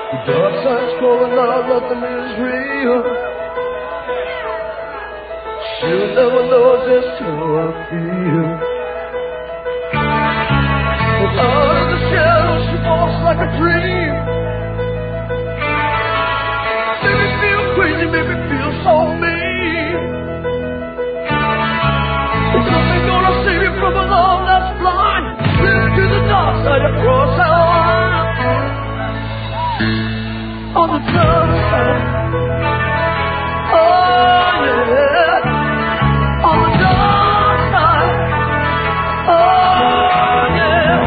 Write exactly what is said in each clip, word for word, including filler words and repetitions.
The dark side's growing out, nothing is real. She'll never know just how I feel. But out of the shadows she walks like a dream. Make me feel crazy, make me feel so mean. There's nothing gonna save you from a love that's blind. Live to the dark side across our line. On the dark side. Oh yeah. On the dark side. Oh yeah.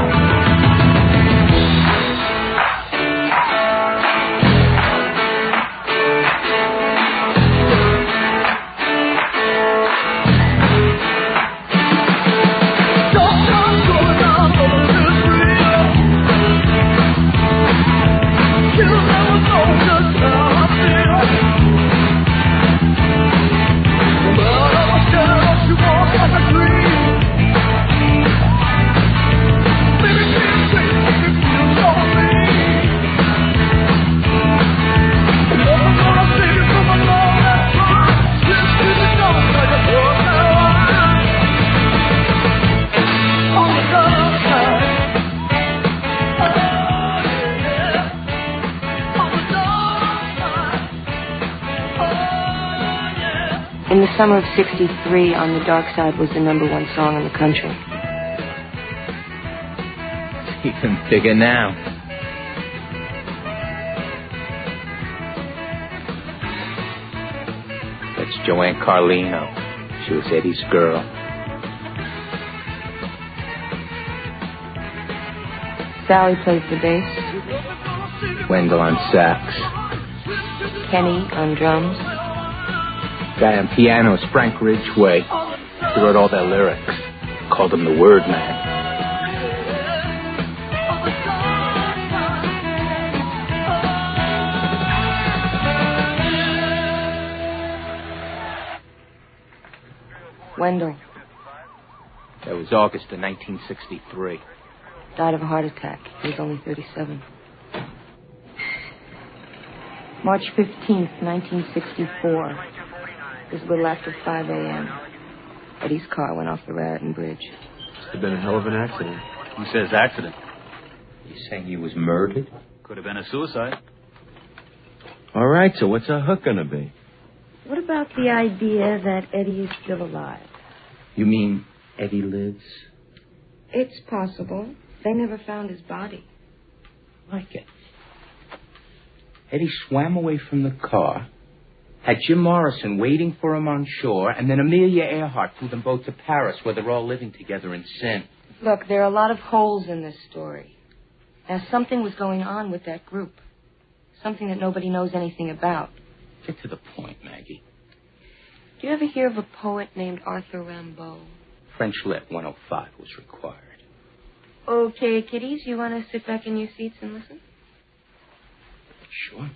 In the summer of sixty-three, On the Dark Side was the number one song in the country. It's even bigger now. That's Joanne Carlino. She was Eddie's girl. Sally plays the bass. Wendell on sax. Kenny on drums. Guy on piano is Frank Ridgway. He wrote all their lyrics. Called him the Word Man. Wendell. That was August of nineteen sixty-three. Died of a heart attack. He was only thirty-seven. March fifteenth, nineteen sixty-four. It was a little after five a.m. Eddie's car went off the Raritan Bridge. Must have been a hell of an accident. Who says accident? You saying he was murdered? Could have been a suicide. All right, so what's our hook gonna be? What about the idea that Eddie is still alive? You mean Eddie lives? It's possible. They never found his body. Like it. Eddie swam away from the car, had Jim Morrison waiting for him on shore, and then Amelia Earhart flew them both to Paris, where they're all living together in sin. Look, there are a lot of holes in this story. Now, something was going on with that group. Something that nobody knows anything about. Get to the point, Maggie. Do you ever hear of a poet named Arthur Rimbaud? French Lit one oh five was required. Okay, kiddies, you want to sit back in your seats and listen? Sure.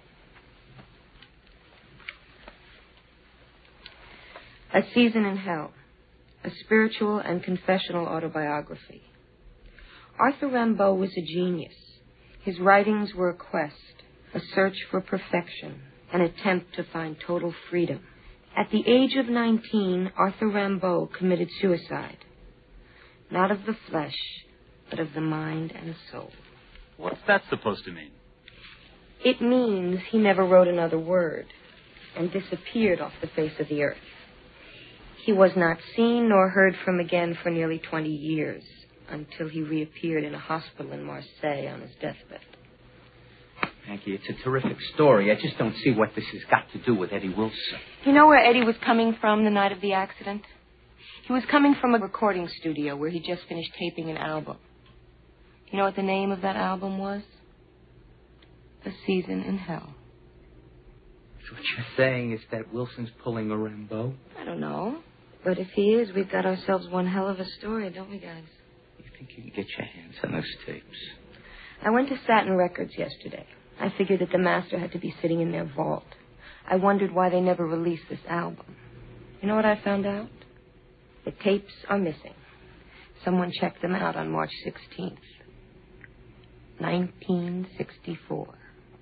A Season in Hell, a spiritual and confessional autobiography. Arthur Rimbaud was a genius. His writings were a quest, a search for perfection, an attempt to find total freedom. At the age of nineteen, Arthur Rimbaud committed suicide. Not of the flesh, but of the mind and soul. What's that supposed to mean? It means he never wrote another word and disappeared off the face of the earth. He was not seen nor heard from again for nearly twenty years, until he reappeared in a hospital in Marseille on his deathbed. Maggie, it's a terrific story. I just don't see what this has got to do with Eddie Wilson. You know where Eddie was coming from the night of the accident? He was coming from a recording studio where he just finished taping an album. You know what the name of that album was? A Season in Hell. So what you're saying is that Wilson's pulling a Rimbaud? I don't know. But if he is, we've got ourselves one hell of a story, don't we, guys? You think you can get your hands on those tapes? I went to Satin Records yesterday. I figured that the master had to be sitting in their vault. I wondered why they never released this album. You know what I found out? The tapes are missing. Someone checked them out on March sixteenth, nineteen sixty-four.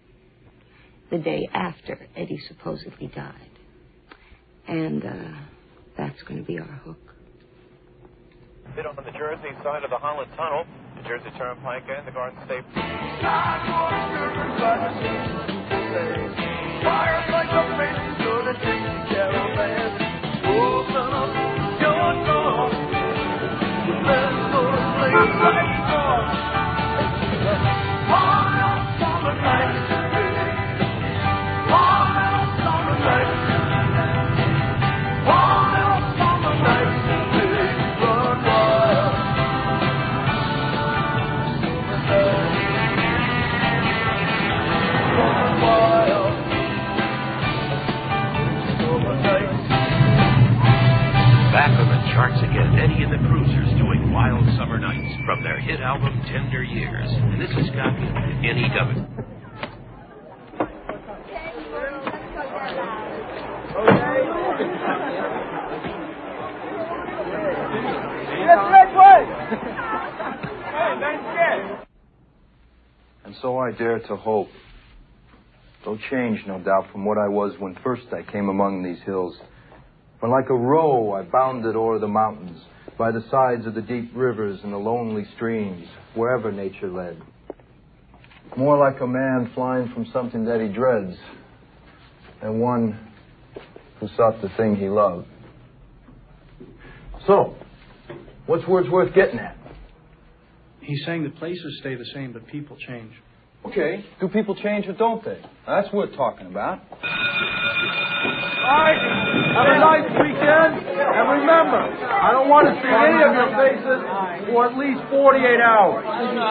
the day after Eddie supposedly died. And uh, that's going to be our hook. Bit on the Jersey side of the Holland Tunnel, the Jersey Turnpike and the Garden State. Fires like a faces of the Dixie caravan. Open up your door. Let's go to place like stars. Wild summer nights. Wild summer nights. Wild summer nights. Run wild. Run wild. Back on the charts again, Eddie and the Cruisers doing Wild Summer Nights from their hit album Tender Years. And this is copy N E W. And so I dare to hope, though changed, no doubt, from what I was when first I came among these hills. When like a roe I bounded o'er the mountains, by the sides of the deep rivers and the lonely streams, wherever nature led. More like a man flying from something that he dreads, than one who sought the thing he loved. So, what's Wordsworth getting at? He's saying that places stay the same, but people change. Okay, do people change or don't they? That's what we're talking about. All right, have a nice weekend. And remember, I don't want to see any of your faces for at least forty-eight hours.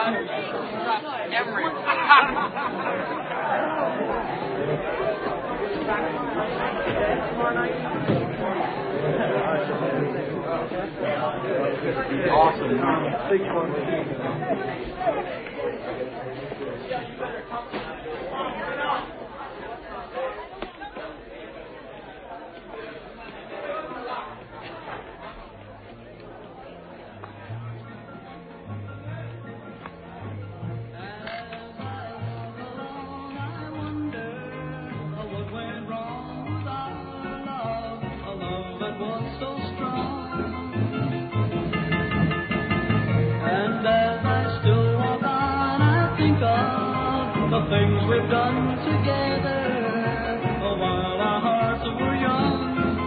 The things we've done together while our hearts were young.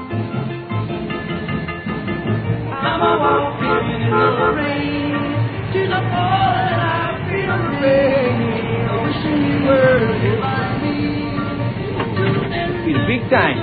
I'm a walking in the rain, to the fall and I feel the pain, wishing you were here by me. It's big time.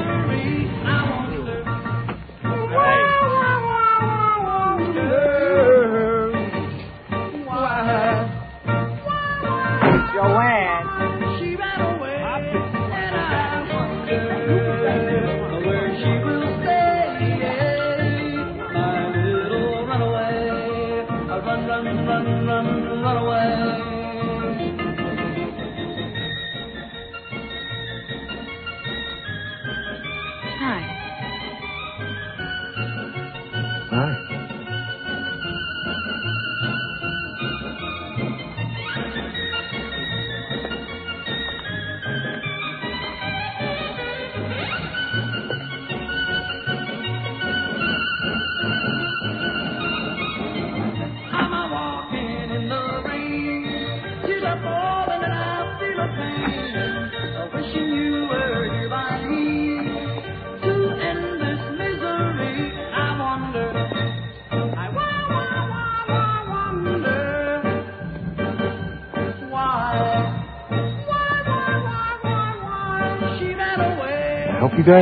You guys?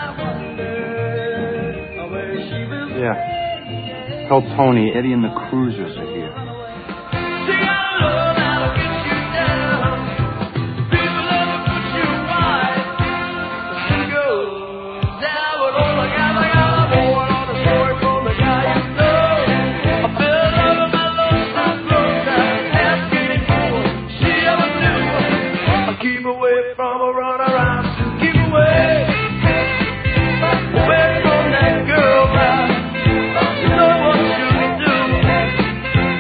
Yeah. Tell Tony, Eddie and the Cruisers are here. Keep away from a runaround. Keep away. Away from that girl now. You know what you can do.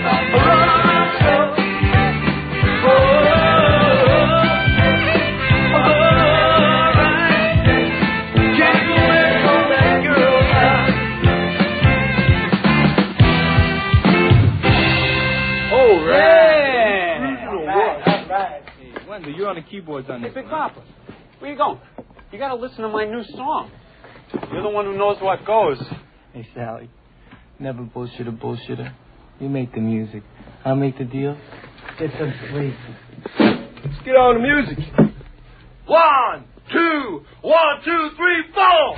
Hey, Wendell, you're on the keyboards on Hey, this Big one, huh? Papa, where you going? You got to listen to my new song. You're the one who knows what goes. Hey, Sally. Never bullshitter, bullshitter. You make the music. I'll make the deal. Get some sleep. Let's get on the music. One, two, one, two, three, four.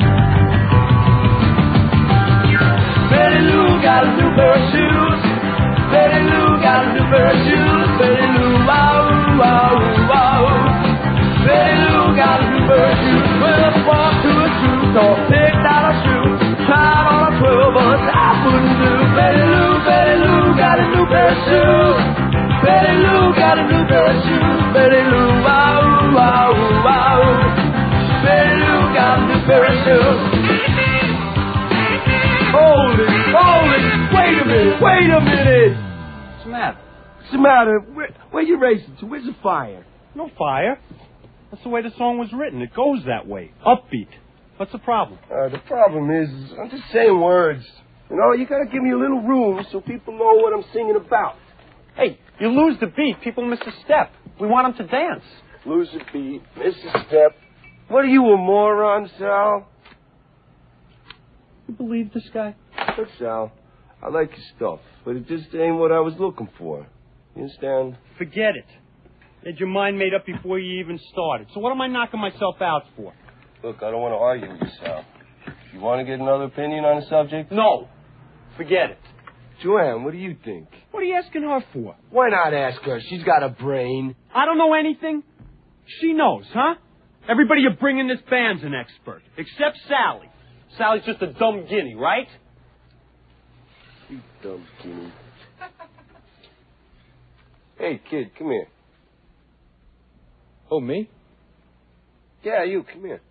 Betty Lou got a new pair of shoes. Betty Lou got a new pair of shoes. Betty Lou, wow, wow, wow. Betty Lou got a new pair of shoes. Well, I walked to a shoe store, picked out a shoe, tried on a twelve, but I wouldn't do. Betty Lou, Betty Lou got a new pair of shoes. Betty Lou got a new pair of shoes. Betty Lou, wow, wow, wow. Betty Lou got a new pair of shoes. Hold it, hold it. Wait a minute, wait a minute. What's the matter? What's the matter? Where, where you racing to? Where's the fire? No fire. That's the way the song was written. It goes that way. Upbeat. What's the problem? Uh, the problem is, I'm just saying words. You know, you gotta give me a little room so people know what I'm singing about. Hey, you lose the beat, people miss a step. We want them to dance. Lose a beat, miss a step. What are you, a moron, Sal? You believe this guy? Look, Sal, I like your stuff, but it just ain't what I was looking for. You understand? Forget it. You had your mind made up before you even started. So what am I knocking myself out for? Look, I don't want to argue with you, Sal. You want to get another opinion on the subject? No. Forget it. Joanne, what do you think? What are you asking her for? Why not ask her? She's got a brain. I don't know anything. She knows, huh? Everybody you bring in this band's an expert, except Sally. Sally's just a dumb guinea, right? You dumb guinea. Hey, kid, come here. Oh, me? Yeah, you, come here.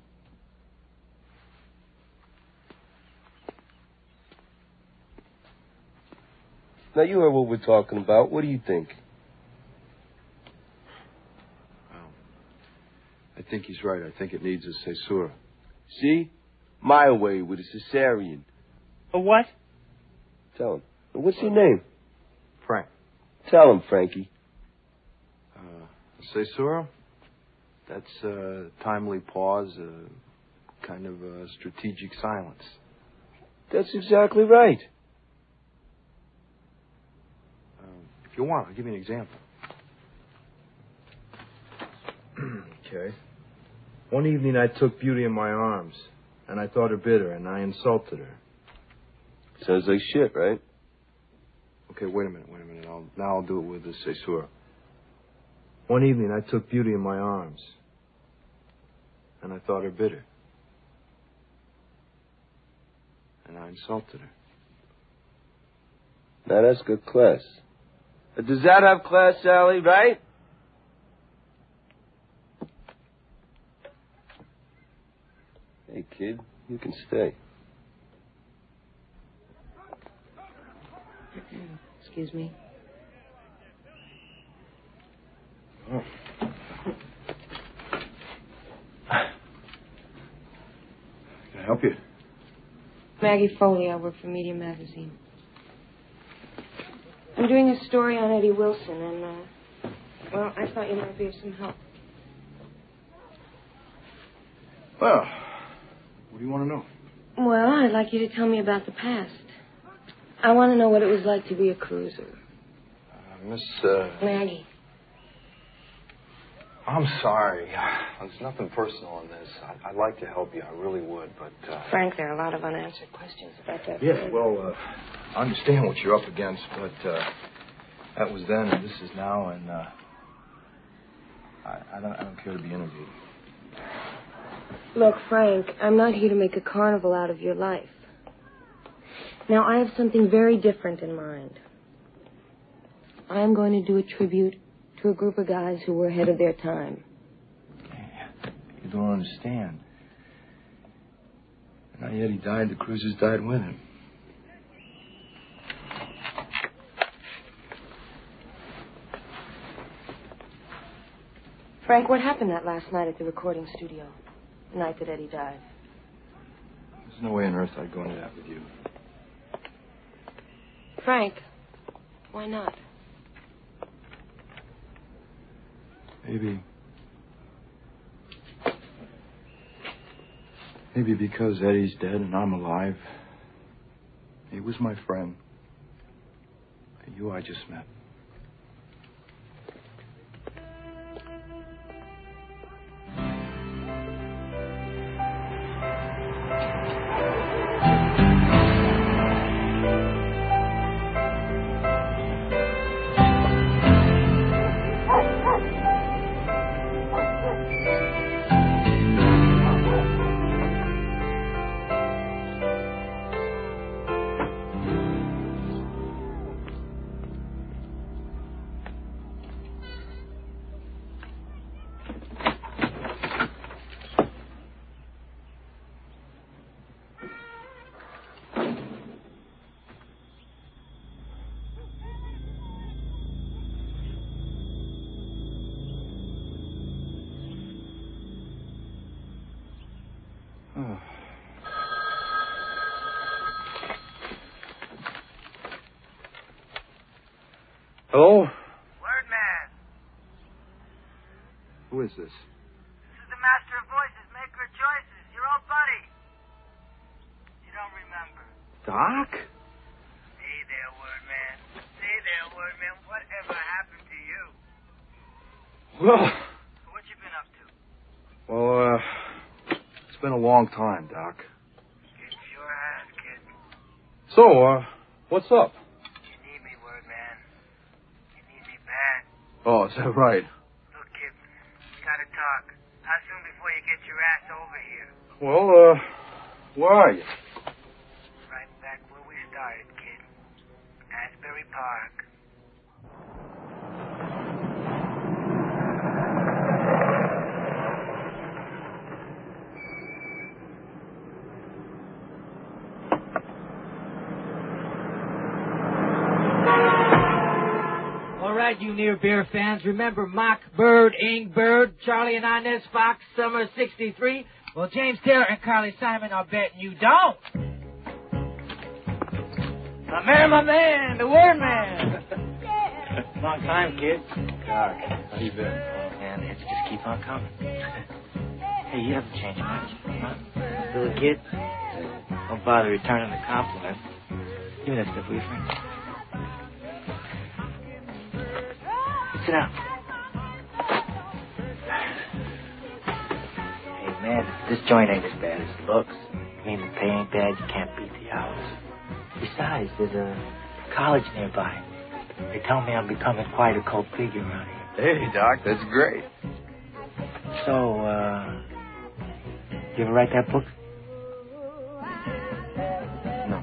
Now, you heard what we're talking about. What do you think? Well, I think he's right. I think it needs a caesura. See? My way with a cesarean. A what? Tell him. What's your name? Frank. Tell him, Frankie. Uh, caesura? That's a timely pause, a kind of a strategic silence. That's exactly right. Um, if you want, I'll give you an example. Okay. One evening I took Beauty in my arms, and I thought her bitter, and I insulted her. Sounds like shit, right? Okay, wait a minute, wait a minute. I'll, now I'll do it with the caesura. One evening I took Beauty in my arms, and I thought her bitter, and I insulted her. Now that's good class. But does that have class, Sally, right? Hey, kid, you can stay. Excuse me. Oh. Can I help you? Maggie Foley, I work for Media Magazine. I'm doing a story on Eddie Wilson, and, uh, well, I thought you might be of some help. Well, what do you want to know? Well, I'd like you to tell me about the past. I want to know what it was like to be a cruiser. Uh, Miss, uh... Maggie. I'm sorry. There's nothing personal in this. I, I'd like to help you. I really would, but, uh... Frank, there are a lot of unanswered questions about that. Yeah, well, uh, I understand what you're up against, but, uh, that was then and this is now, and, uh, I, I don't, I don't care to be interviewed. Look, Frank, I'm not here to make a carnival out of your life. Now, I have something very different in mind. I'm going to do a tribute to a group of guys who were ahead of their time. You don't understand. Now, yet he died, the cruisers died with him. Frank, what happened that last night at the recording studio? The night that Eddie died. There's no way on earth I'd go into that with you. Frank, why not? Maybe. Maybe because Eddie's dead and I'm alive. He was my friend. You I just met. Hello? Word man. Who is this? This is the master of voices, maker of choices, your old buddy. You don't remember. Doc? Hey there, word man. Hey there, word man. Whatever happened to you? Well, What you been up to? well, uh, it's been a long time, Doc. It sure has, kid. So, uh, what's up? You need me, word man. You need me bad. Oh, is that right? Look, kid, we gotta talk. How soon before you get your ass over here? Well, uh, where are you? Right back where we started, kid. Asbury Park. All right, you near beer fans, remember Mock, Bird, Ing, Bird, Charlie and Inez, Fox, Summer sixty-three? Well, James Taylor and Carly Simon are betting you don't. My man, my man, the word man. Long time, kid. Doc, how you been? Oh, man, it's just keep on coming. Hey, you haven't changed much, huh? Still a kid? Don't bother returning the compliment. Give me that stuff, will you, Frank? Sit down. Hey, man, this joint ain't as bad as it looks. I mean, the pay ain't bad. You can't beat the hours. Besides, there's a college nearby. They tell me I'm becoming quite a cult figure around here. Hey, Doc, that's great. So, uh, you ever write that book? No.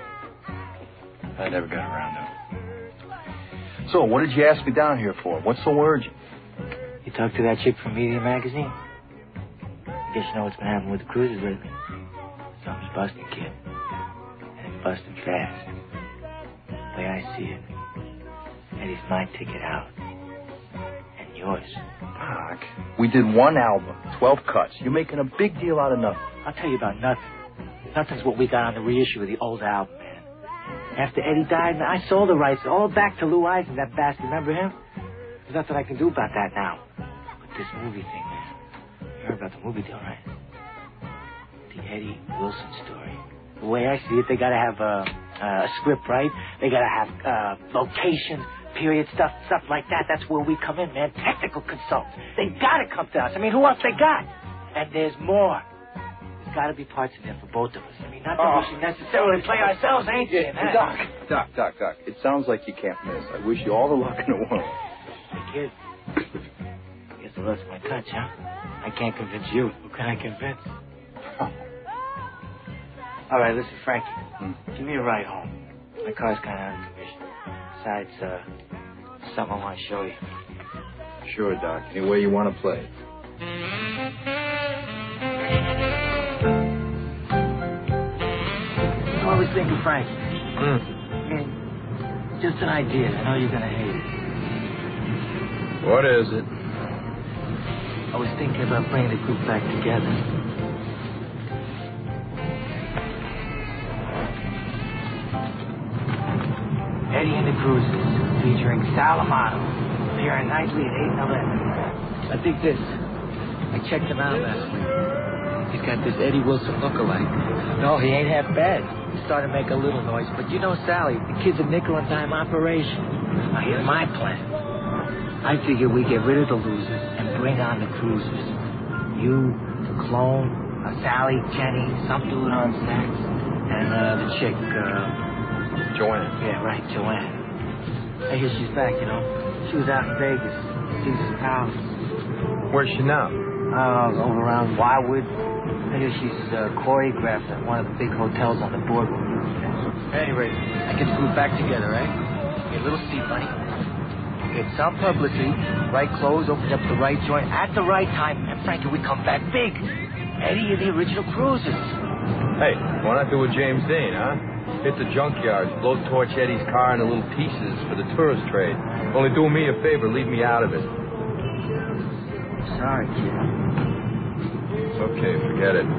I never got around to it. So, what did you ask me down here for? What's so urgent? You talked to that chick from Media Magazine? I guess you know what's been happening with the cruises lately. Something's busting, kid. And it's busting fast. The way I see it, Eddie's my ticket out. And yours. Doc, we did one album, twelve cuts. You're making a big deal out of nothing. I'll tell you about nothing. Nothing's what we got on the reissue of the old album, man. After Eddie died, man, I sold the rights all back to Lou Eisen, that bastard. Remember him? There's nothing I can do about that now. But this movie thing, man. You heard about the movie deal, right? The Eddie Wilson story. The way I see it, they gotta have a, a script, right? They gotta have uh, location, period, stuff, stuff like that. That's where we come in, man. Technical consultants. They gotta come to us. I mean, who else they got? And there's more. There's gotta be parts in there for both of us. I mean, not that Oh. we should necessarily play ourselves, ain't it? Hey, Doc, Doc, Doc, Doc. It sounds like you can't miss. I wish you all the luck in the world. Hey, kid. Guess the rest of my touch, huh? I can't convince you. Who can I convince? All right, listen, Frankie. Hmm. Give me a ride home. My car's kind of out of commission. Besides, uh, something I want to show you. Sure, Doc. Any way you want to play. I was thinking, Frankie. Hmm. I mean, just an idea. I know you're going to hate it. What is it? I was thinking about bringing the group back together. Eddie and the Cruisers, featuring Sal Amato, appearing nightly at eight and eleven. dig this. I checked him out last week. He's got this Eddie Wilson lookalike. No, he ain't half bad. He's starting to make a little noise. But you know, Sally, the kid's a nickel and dime operation. Now, here's my plan. I figure we get rid of the losers and bring on the cruisers. You, the clone, uh, Sally, Jenny, some dude on sax, and uh, the chick, uh... Joanne. Yeah, right, Joanne. I hear she's back, you know. She was out in Vegas. Caesar's Palace. Where's she now? Uh, over around Wildwood. I hear she's uh, choreographed at one of the big hotels on the boardwalk. Anyway, I get the group back together, right? Get a little seat money. Get some publicity, right clothes, open up the right joint at the right time, and Frankie, we come back big. Eddie and the original cruisers. Hey, why not do a James Dean, huh? Hit the junkyards, blowtorch Eddie's car into little pieces for the tourist trade. Only do me a favor, leave me out of it. Sorry, kid. It's okay, forget it.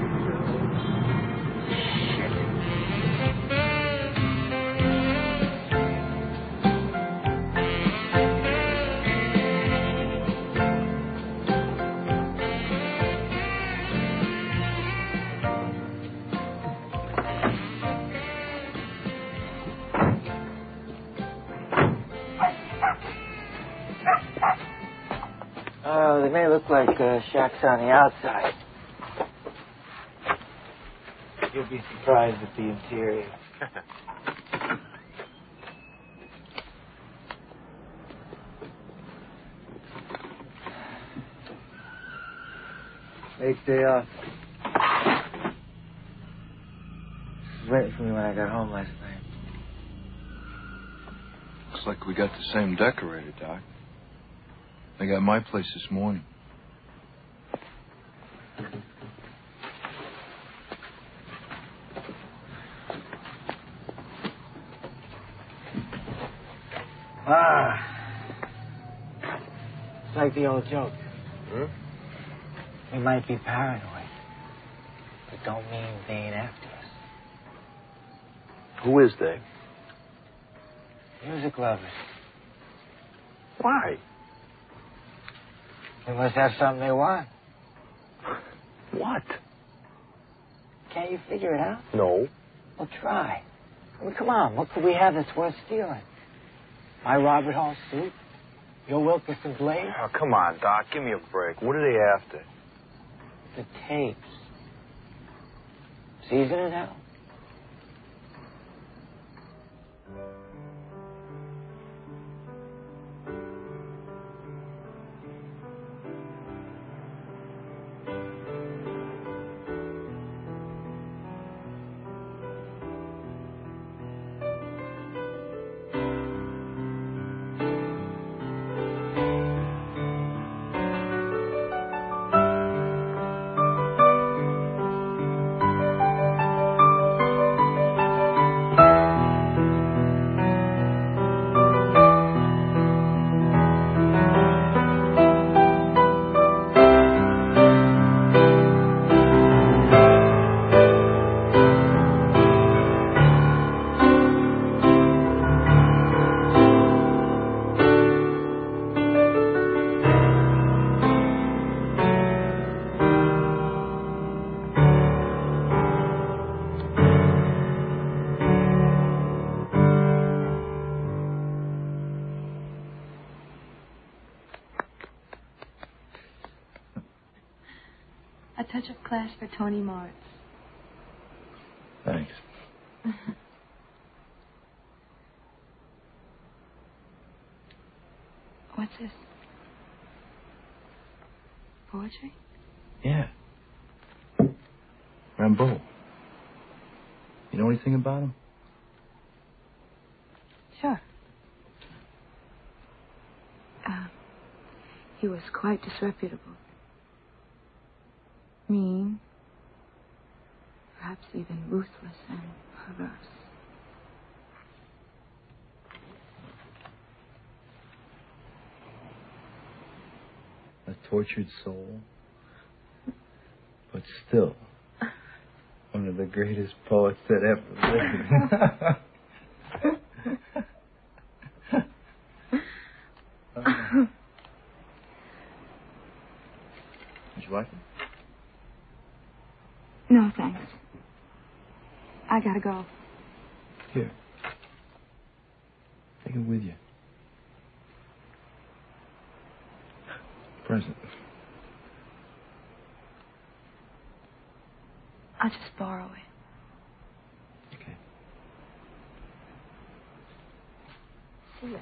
Oh, they may look like uh, shacks on the outside. You'll be surprised at the interior. Eighth day off. She was waiting for me when I got home last night. Looks like we got the same decorator, Doc. I got my place this morning. Ah. It's like the old joke. Hmm? We might be paranoid, but don't mean they ain't after us. Who is they? Music lovers. Why? They must have something they want. What? Can't you figure it out? No. Well, try. I mean, come on. What could we have that's worth stealing? My Robert Hall suit? Your Wilkerson blade? Oh, come on, Doc. Give me a break. What are they after? The tapes. Season in hell. A touch of class for Tony Moritz. Thanks. What's this? Poetry? Yeah. Rimbaud. You know anything about him? Sure. Uh, he was quite disreputable. Mean. Perhaps even ruthless and perverse. A tortured soul. But still, one of the greatest poets that ever lived. Would you like it? No, thanks. I gotta go. Here. Take it with you. Present. I'll just borrow it. Okay. See ya.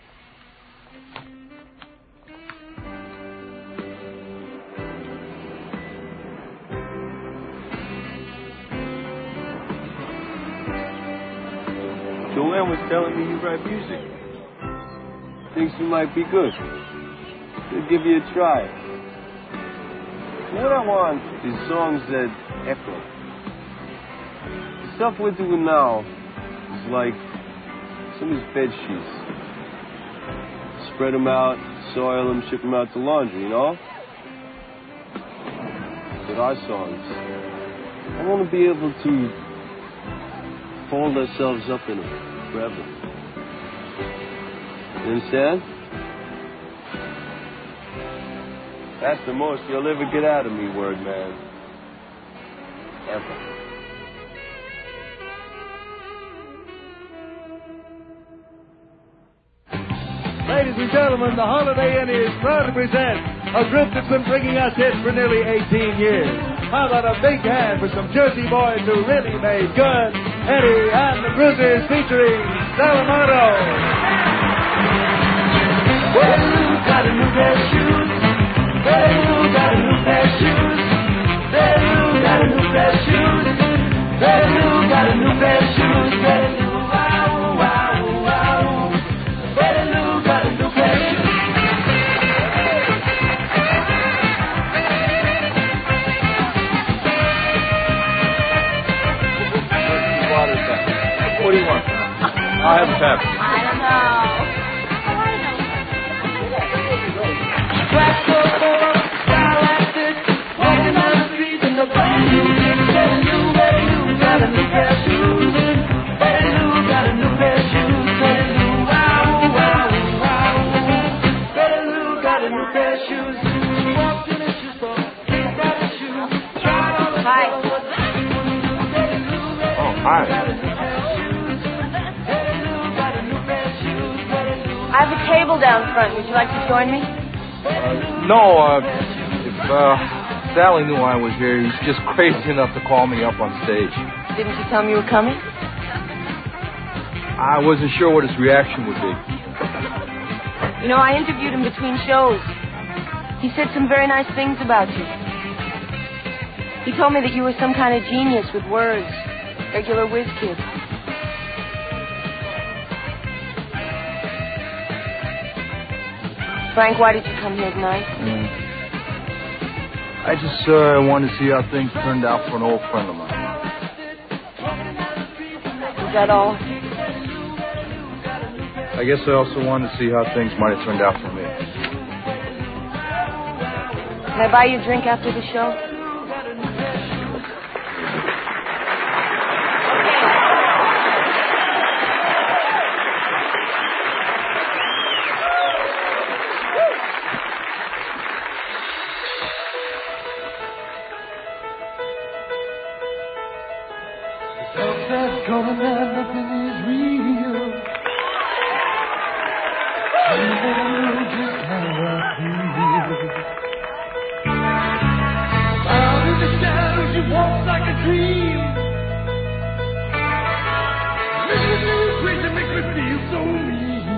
Joanne was telling me you write music. Thinks you might be good. She'll give you a try. What I want is songs that echo. The stuff we're doing now is like somebody's bed sheets. Spread them out, soil them, ship them out to laundry, you know? But our songs, I want to be able to fold ourselves up in them forever. You understand? That's the most you'll ever get out of me, word man. Ever. Ladies and gentlemen, the Holiday Inn is proud to present a group that's been bringing us hits for nearly eighteen years. How about a big hand for some Jersey boys who really made good? Eddie and the Bruisers featuring Salamato. Well, Lou got a new pair of shoes. Well, Lou got a new pair of shoes. Well, Lou got a new pair of shoes. Well, Lou got a new pair of shoes. Well, Lou, wow, wow, wow. Well, Lou got a new pair of shoes. What do you want? I'll have a pep. I don't know. Black folk over, style like this, walking down the street in the brand new kicks. Betty Lou, Betty Lou got a new pair of shoes. Betty Lou got a new pair of shoes. Betty Lou, wow, wow, wow. Betty Lou got a new pair of shoes. She walked in a shoe store, picked out the shoes, tried on the Hi. Oh, hi. I have a table down front. Would you like to join me? Uh, no, uh, if uh, Sally knew I was here, he's just crazy enough to call me up on stage. Didn't you tell me you were coming? I wasn't sure what his reaction would be. You know, I interviewed him between shows. He said some very nice things about you. He told me that you were some kind of genius with words, regular whiz kid. Frank, why did you come here tonight? Mm. I just uh, wanted to see how things turned out for an old friend of mine. Is that all? I guess I also wanted to see how things might have turned out for me. Can I buy you a drink after the show? That's coming and nothing is real. You never know just how I feel. Out in the shadows you walk like a dream. Making you crazy makes me feel so mean.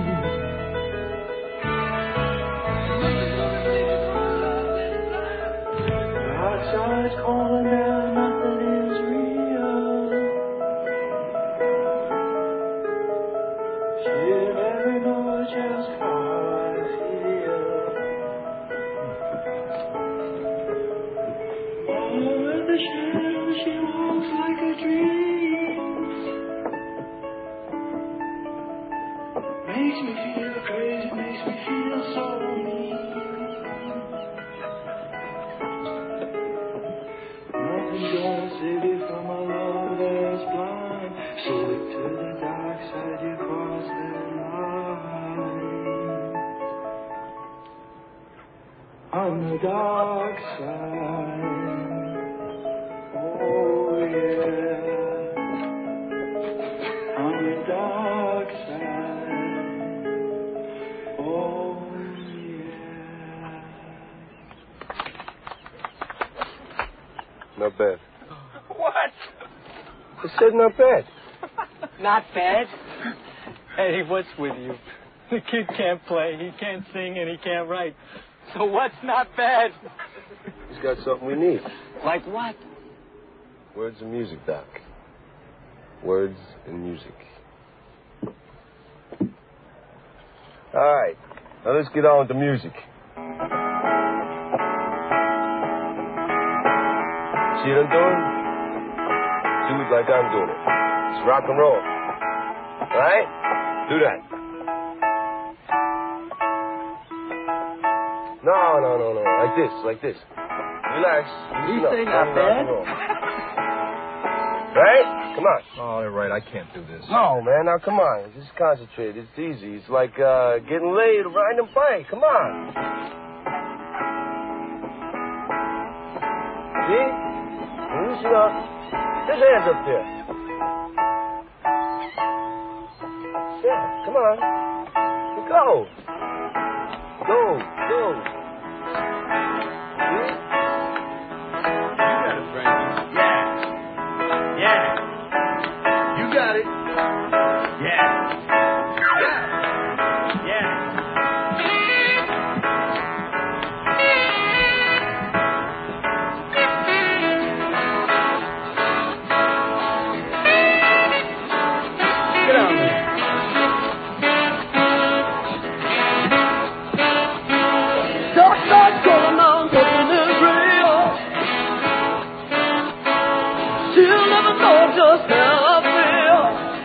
Outside's calling down, nothing is real. She'll never know just how I feel. on the dark side. Oh yeah, on the dark side. Oh yeah. Not bad. What? I said not bad. Not bad? Eddie, what's with you? The kid can't play, he can't sing, and he can't write. So what's not bad? He's got something we need. Like what? Words and music, Doc. Words and music. All right. Now let's get on with the music. See what I'm doing? Do it like I'm doing it. It's rock and roll. All right? Do that. No, no, no, no. Like this, like this. Relax. You Listen say up. not Rock bad? and roll. Right? Come on. Oh, you're right. I can't do this. No, man. Now, come on. Just concentrate. It's easy. It's like uh, getting laid or riding a bike. Come on. See? Loosen up. His hands up there. Yeah, come on. Go. Go, go. See? You got it, Frankie. Yeah. Yeah. You got it. Yeah. Yeah. Yeah. Get on there. Dark side going on, getting is real. Still never know just how I feel.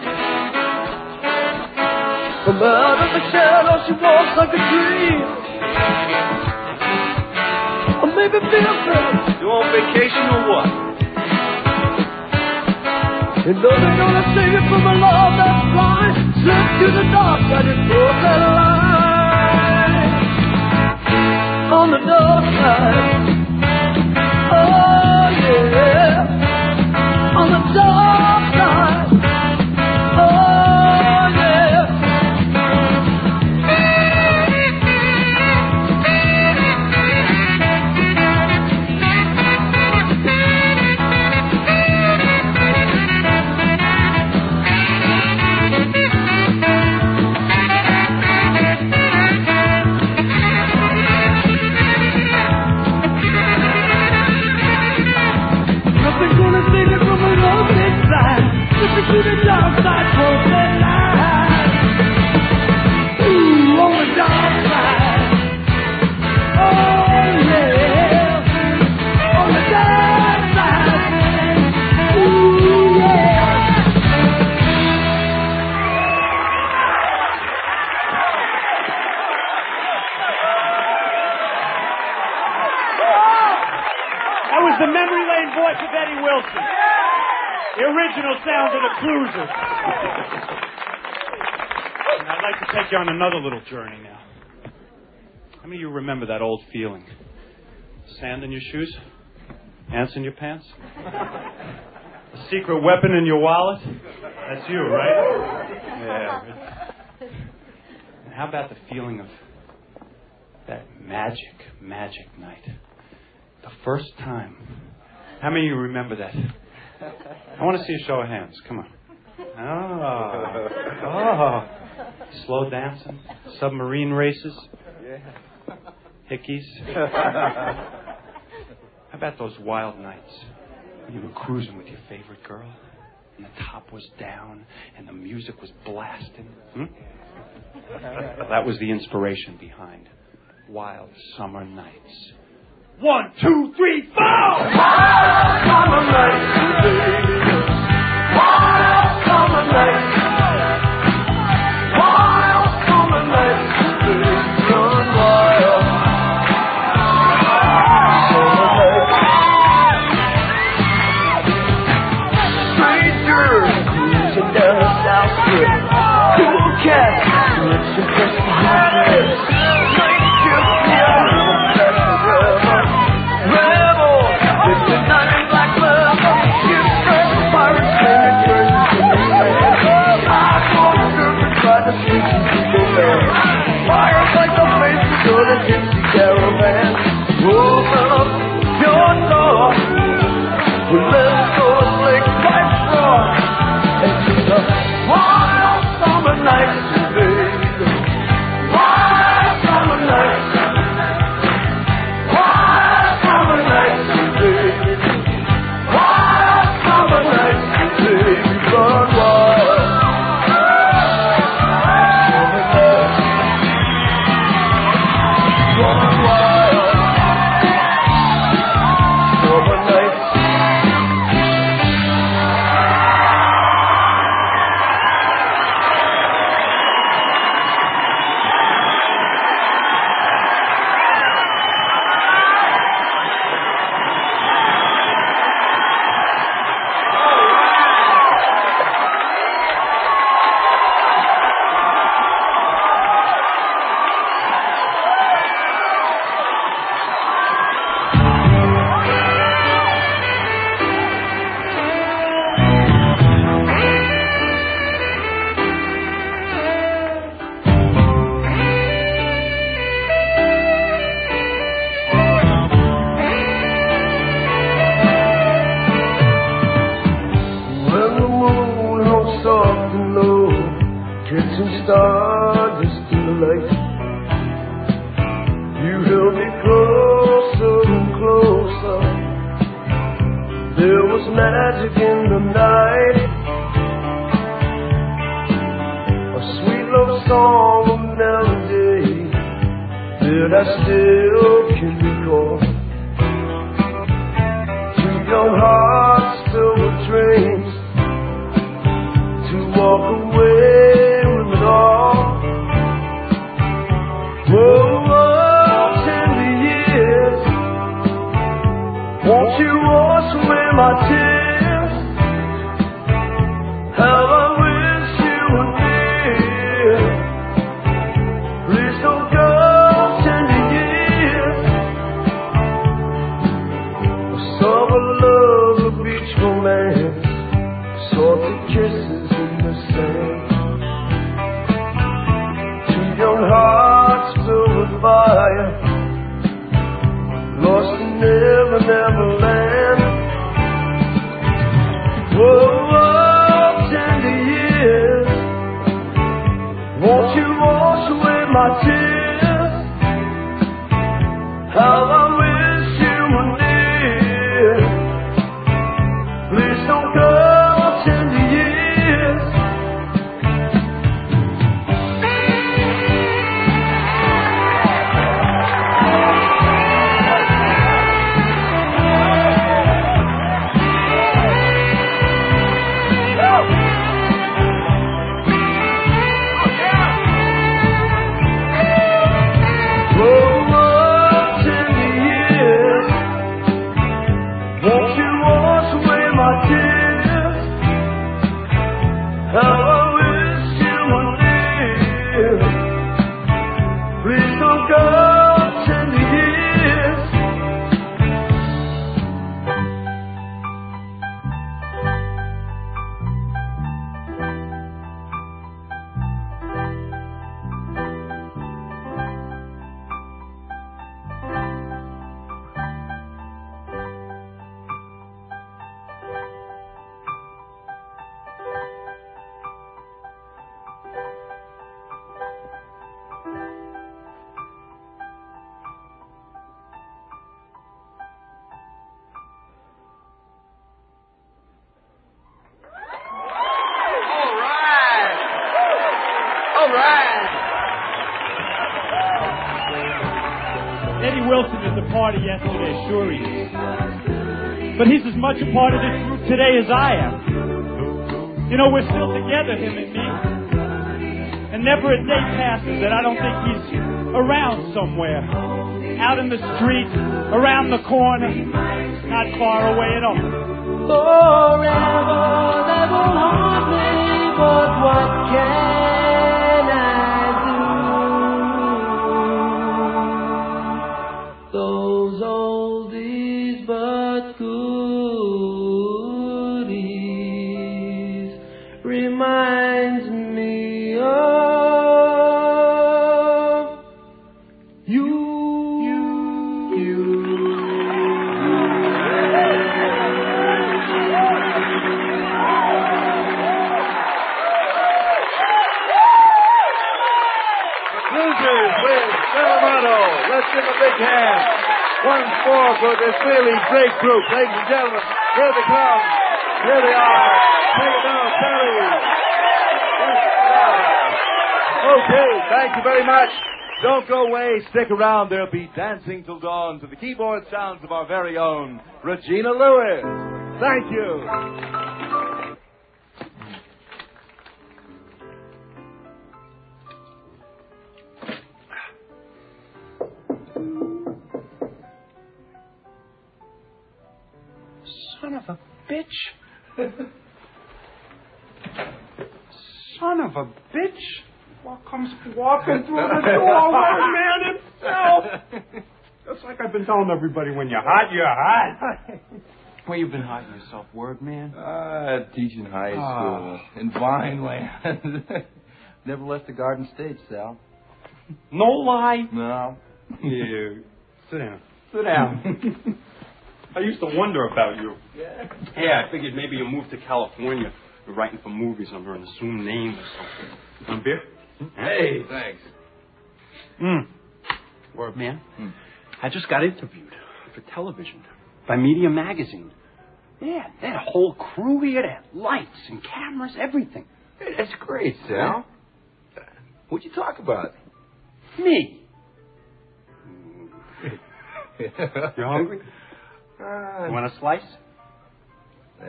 From out of the shadow, she walks like a dream. Or maybe feel free. You on vacation or what? You know they're gonna save you from a love that's blind. Slip to the dark side and cross that line. On the dark side. Oh yeah. On the dark side. Oh yeah. Nothing's gonna save you from a love that's blind. Listen to the dark side, cross that line. Ooh, on the dark side. Oh yeah. On the dark side. Ooh yeah. That was the memory lane voice of Eddie Wilson. The original sound of the Cruisers. And I'd like to take you on another little journey now. How many of you remember that old feeling? Sand in your shoes? Ants in your pants? A secret weapon in your wallet? That's you, right? Yeah. And how about the feeling of that magic, magic night? The first time. How many of you remember that? I want to see a show of hands. Come on. Oh. Oh. Slow dancing. Submarine races. Hickeys. How about those wild nights when you were cruising with your favorite girl and the top was down and the music was blasting? Hmm? Well, that was the inspiration behind Wild Summer Nights. One, two, three, four! Wild summer nights, wild summer nights, wild summer nights, run wild. Summer nights, strangers cruising down the South Strip, cool cats, rich and festive. Night shift, yeah, Neverland. Whoa, oh, tender years, won't you wash away my tears? How I wish you were near. Please don't go, tender years. Eddie Wilson is a part of yesterday, sure he is. But he's as much a part of this group today as I am. You know, we're still together, him and me. And never a day passes that I don't think he's around somewhere. Out in the street, around the corner, not far away at all. Forever, never haunt me, but what can I do? Those oldies but goodies reminds me of you. You, you. Losers with Colorado. Let's give a big hand once more for this really great group. Ladies and gentlemen, here they come. Here they are. Take it down, Terry. Okay, thank you very much. Don't go away. Stick around. There'll be dancing till dawn to the keyboard sounds of our very own Regina Lewis. Thank you. Son of a bitch. Son of a bitch. What comes walking through the door? Word man himself. Just like I've been telling everybody, when you're hot, you're hot. Where you been hiding yourself, word man? Uh, teaching high school in Vineland. Never left the Garden State, Sal. No lie. No. Yeah. Sit down. Sit down. I used to wonder about you. Yeah. Yeah, I figured maybe you moved to California. You're writing for movies under an assumed name or something. Want a beer? Hey, thanks. Mm. Word man. Mm. I just got interviewed for television by Media Magazine. Yeah, they had a whole crew here. They had lights and cameras, everything. Hey, that's great, Sal. What'd you talk about? Me. You hungry? Uh, You want a slice? Uh,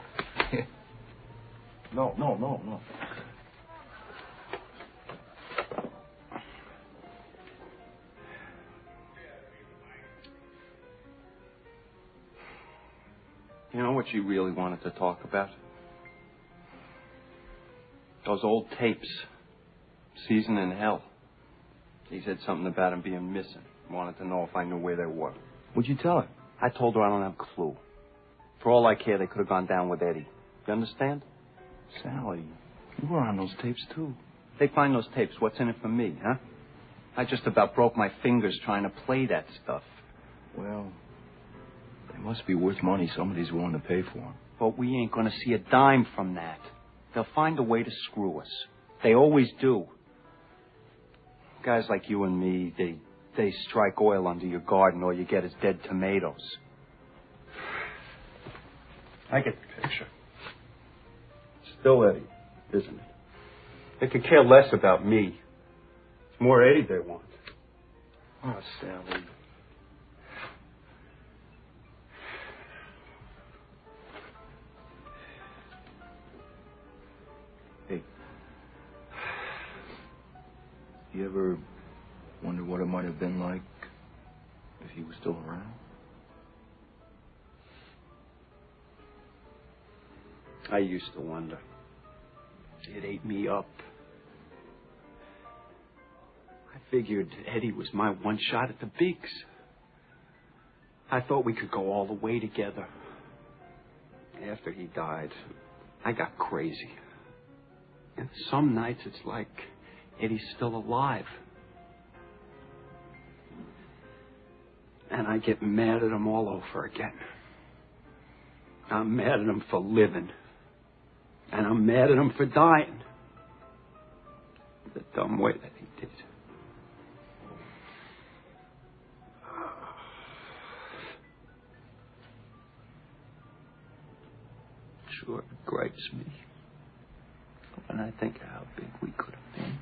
no, no, no, no. You know what you really wanted to talk about? Those old tapes. Season in Hell. He said something about him being missing. Wanted to know if I knew where they were. What'd you tell her? I told her I don't have a clue. For all I care, they could have gone down with Eddie. You understand? Sally, you were on those tapes, too. They find those tapes. What's in it for me, huh? I just about broke my fingers trying to play that stuff. Well, They must be worth money somebody's willing to pay for them. But we ain't gonna see a dime from that. They'll find a way to screw us. They always do. Guys like you and me, they they strike oil under your garden, all you get is dead tomatoes. I get the picture. Still Eddie, isn't it? They could care less about me. It's more Eddie they want. Oh, Sally. Hey. You ever wonder what it might have been like if he was still around? I used to wonder. It ate me up. I figured Eddie was my one shot at the bigs. I thought we could go all the way together. After he died, I got crazy. And some nights it's like Eddie's still alive. And I get mad at him all over again. I'm mad at him for living. And I'm mad at him for dying. The dumb way that he did. Sure, it gripes me when I think of how big we could have been.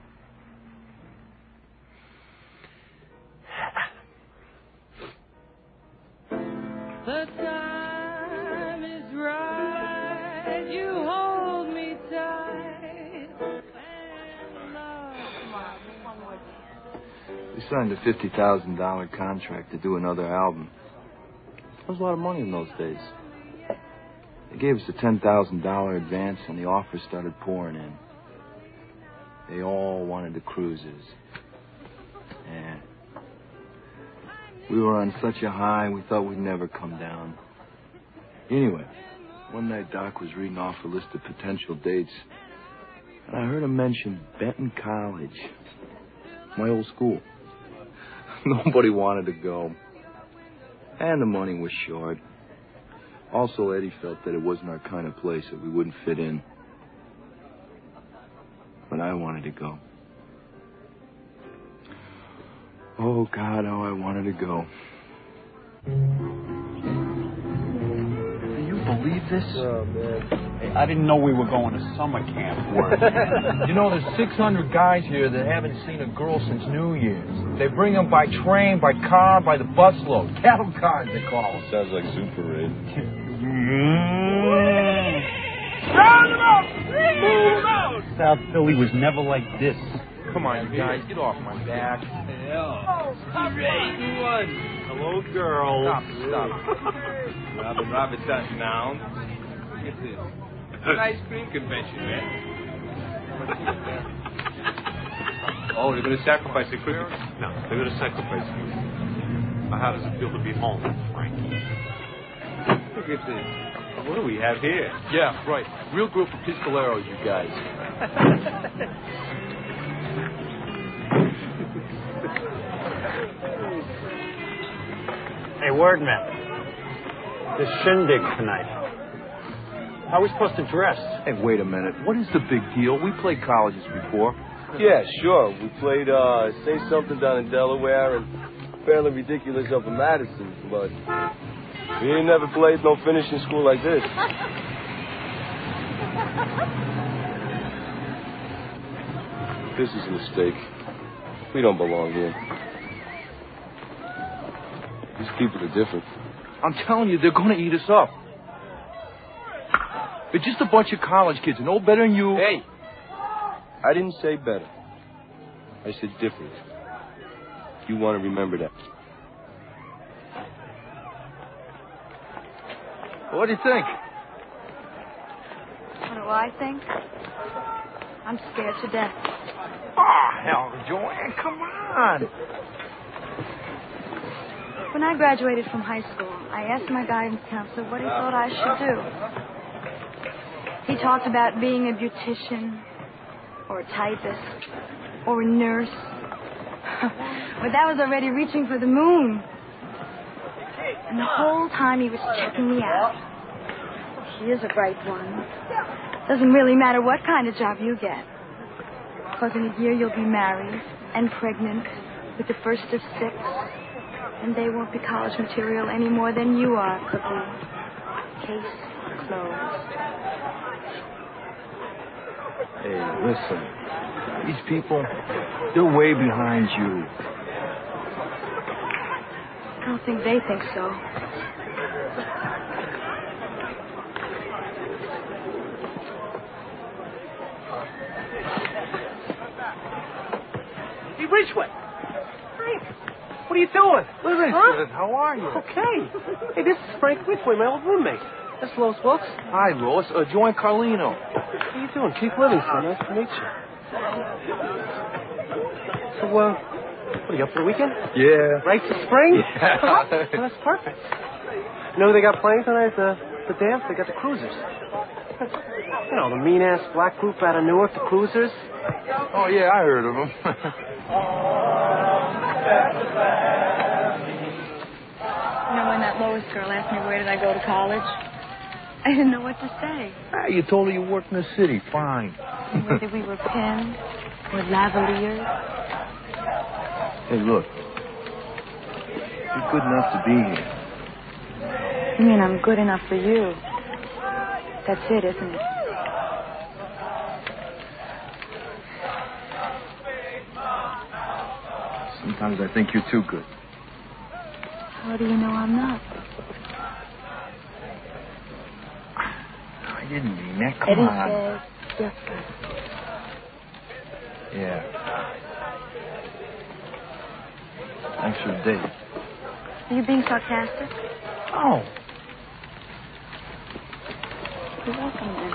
The time is right. You hold me tight. And love. Come on, one more dance. We signed a fifty thousand dollars contract to do another album. That was a lot of money in those days. They gave us a ten thousand dollars advance, and the offers started pouring in. They all wanted the cruises. Yeah. We were on such a high, we thought we'd never come down. Anyway, one night Doc was reading off a list of potential dates, and I heard him mention Benton College, my old school. Nobody wanted to go, and the money was short. Also, Eddie felt that it wasn't our kind of place, that we wouldn't fit in. But I wanted to go. Oh, God, how I wanted to go. Do you believe this? Oh, man. Hey, I didn't know we were going to summer camp. You know, there's six hundred guys here that haven't seen a girl since New Year's. They bring them by train, by car, by the busload. Cattle cars, they call them. Sounds like Zoo Parade. Round them out! Move them out! South Philly was never like this. Come on, you guys, get off my back. Oh, great one. Hello, girls. Stop, stop. Robin Robinson now. Look at this. It's an ice cream convention, man. Oh, they're going to sacrifice the cricket? No, they're going to sacrifice you. How does it feel to be home, Frankie? Look at this. What do we have here? Yeah, right. Real group of pistoleros, you guys. Hey, Wordman. This shindig tonight. How are we supposed to dress? Hey, wait a minute. What is the big deal? We played colleges before. Yeah, sure. We played uh, Say Something down in Delaware and Fairly Ridiculous up in Madison, but we ain't never played no finishing school like this. This is a mistake. We don't belong here. These people are different. I'm telling you, they're going to eat us up. They're just a bunch of college kids, no better than you. Hey, I didn't say better. I said different. You want to remember that. What do you think? What do I think? I'm scared to death. Oh, hell, Joanne, come on. When I graduated from high school, I asked my guidance counselor what he thought I should do. He talked about being a beautician, or a typist, or a nurse. But that was already reaching for the moon. Hey, And the whole time he was checking me out. She is a bright one. Doesn't really matter what kind of job you get. Because in a year you'll be married and pregnant with the first of six. And they won't be college material any more than you are, Cookie. Case closed. Hey, listen. These people, they're way behind you. I don't think they think so. Hey, Ridgeway. Frank, what are you doing? Listen, huh? how are you? Okay. Hey, this is Frank Ridgeway, my old roommate. That's Los Wilkes. Hi, Lois. Uh, join Carlino. How you doing? Keith Livingston. Nice to meet you. So, uh, what are you up for the weekend? Yeah. Right to spring? Yeah. Well, that's perfect. You know who they got playing tonight? The, the dance? They got the Cruisers. You know, the mean-ass black group out of Newark, the Cruisers. Oh, yeah, I heard of them. You know, when that Lois girl asked me where did I go to college, I didn't know what to say. Ah, you told her you worked in the city. Fine. Whether we were Penn or Lavalier. Hey, look. You're good enough to be here. You mean I'm good enough for you? That's it, isn't it? Sometimes I think you're too good. How do you know I'm not? I didn't mean that. Come Eddie on. says, yes, sir. Yeah. Thanks for the date. Are you being sarcastic? Oh. You're welcome, then.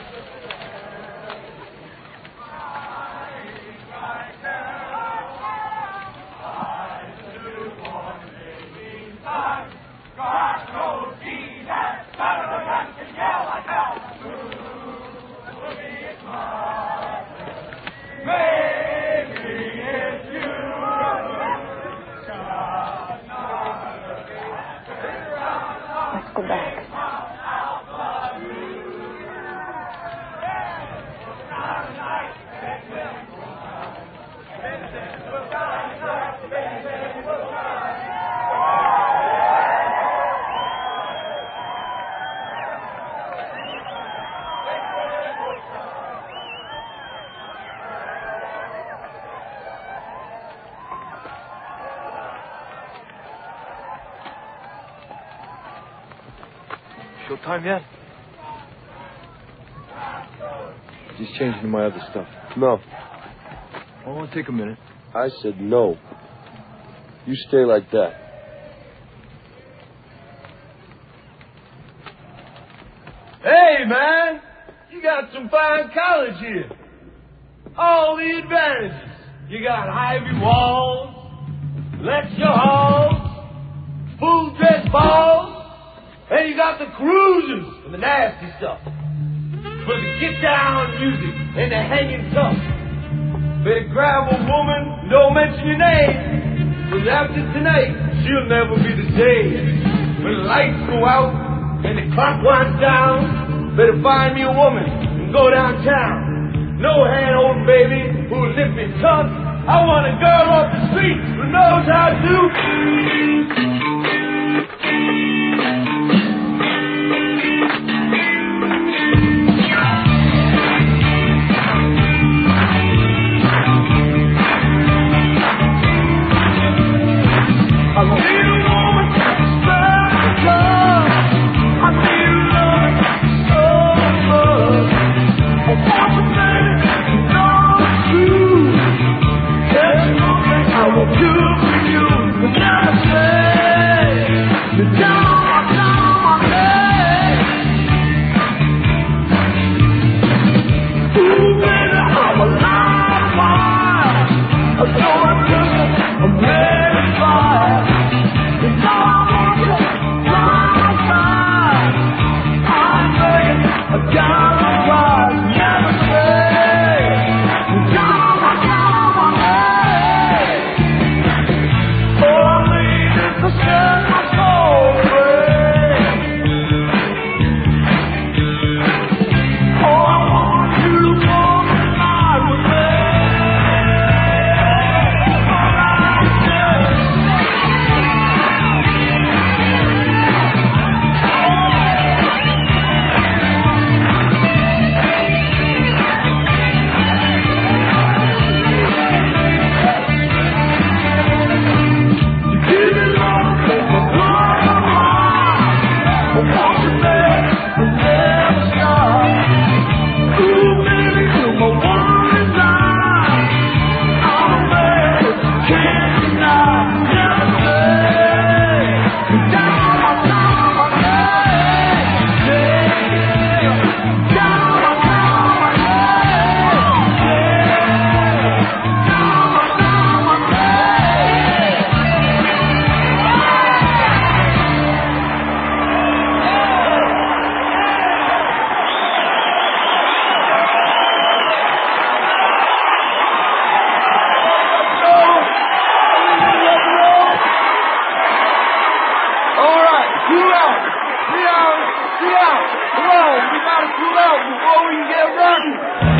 Let's go back. Showtime yet? Just changing my other stuff. No. Oh, it'll take a minute. I said no. You stay like that. Hey, man, you got some fine college here. All the advantages. You got Ivy walls, lecture halls, full dress balls, and you got the cruisers and the nasty stuff. For the get-down music and the hanging tough. Better grab a woman, don't mention your name. Cause after tonight, she'll never be the same. When the lights go out and the clock winds down, better find me a woman and go downtown. No hand holding baby who'll lift me tough. I want a girl off the street who knows how to. I need a woman, special love. I need a love, so much. I want a man, you know it's true. There's nothing I will do for you. But never say, you down my, down my head. Ooh, baby, I'm alive, fire. I know I'm good, I'm ready to fire. And now I want you by my side. I'm begging, I gotta rise, never say. You down my, down my head. All I need is to set my soul. out! Three out! Three out! Come on, we gotta pull out before we can get running!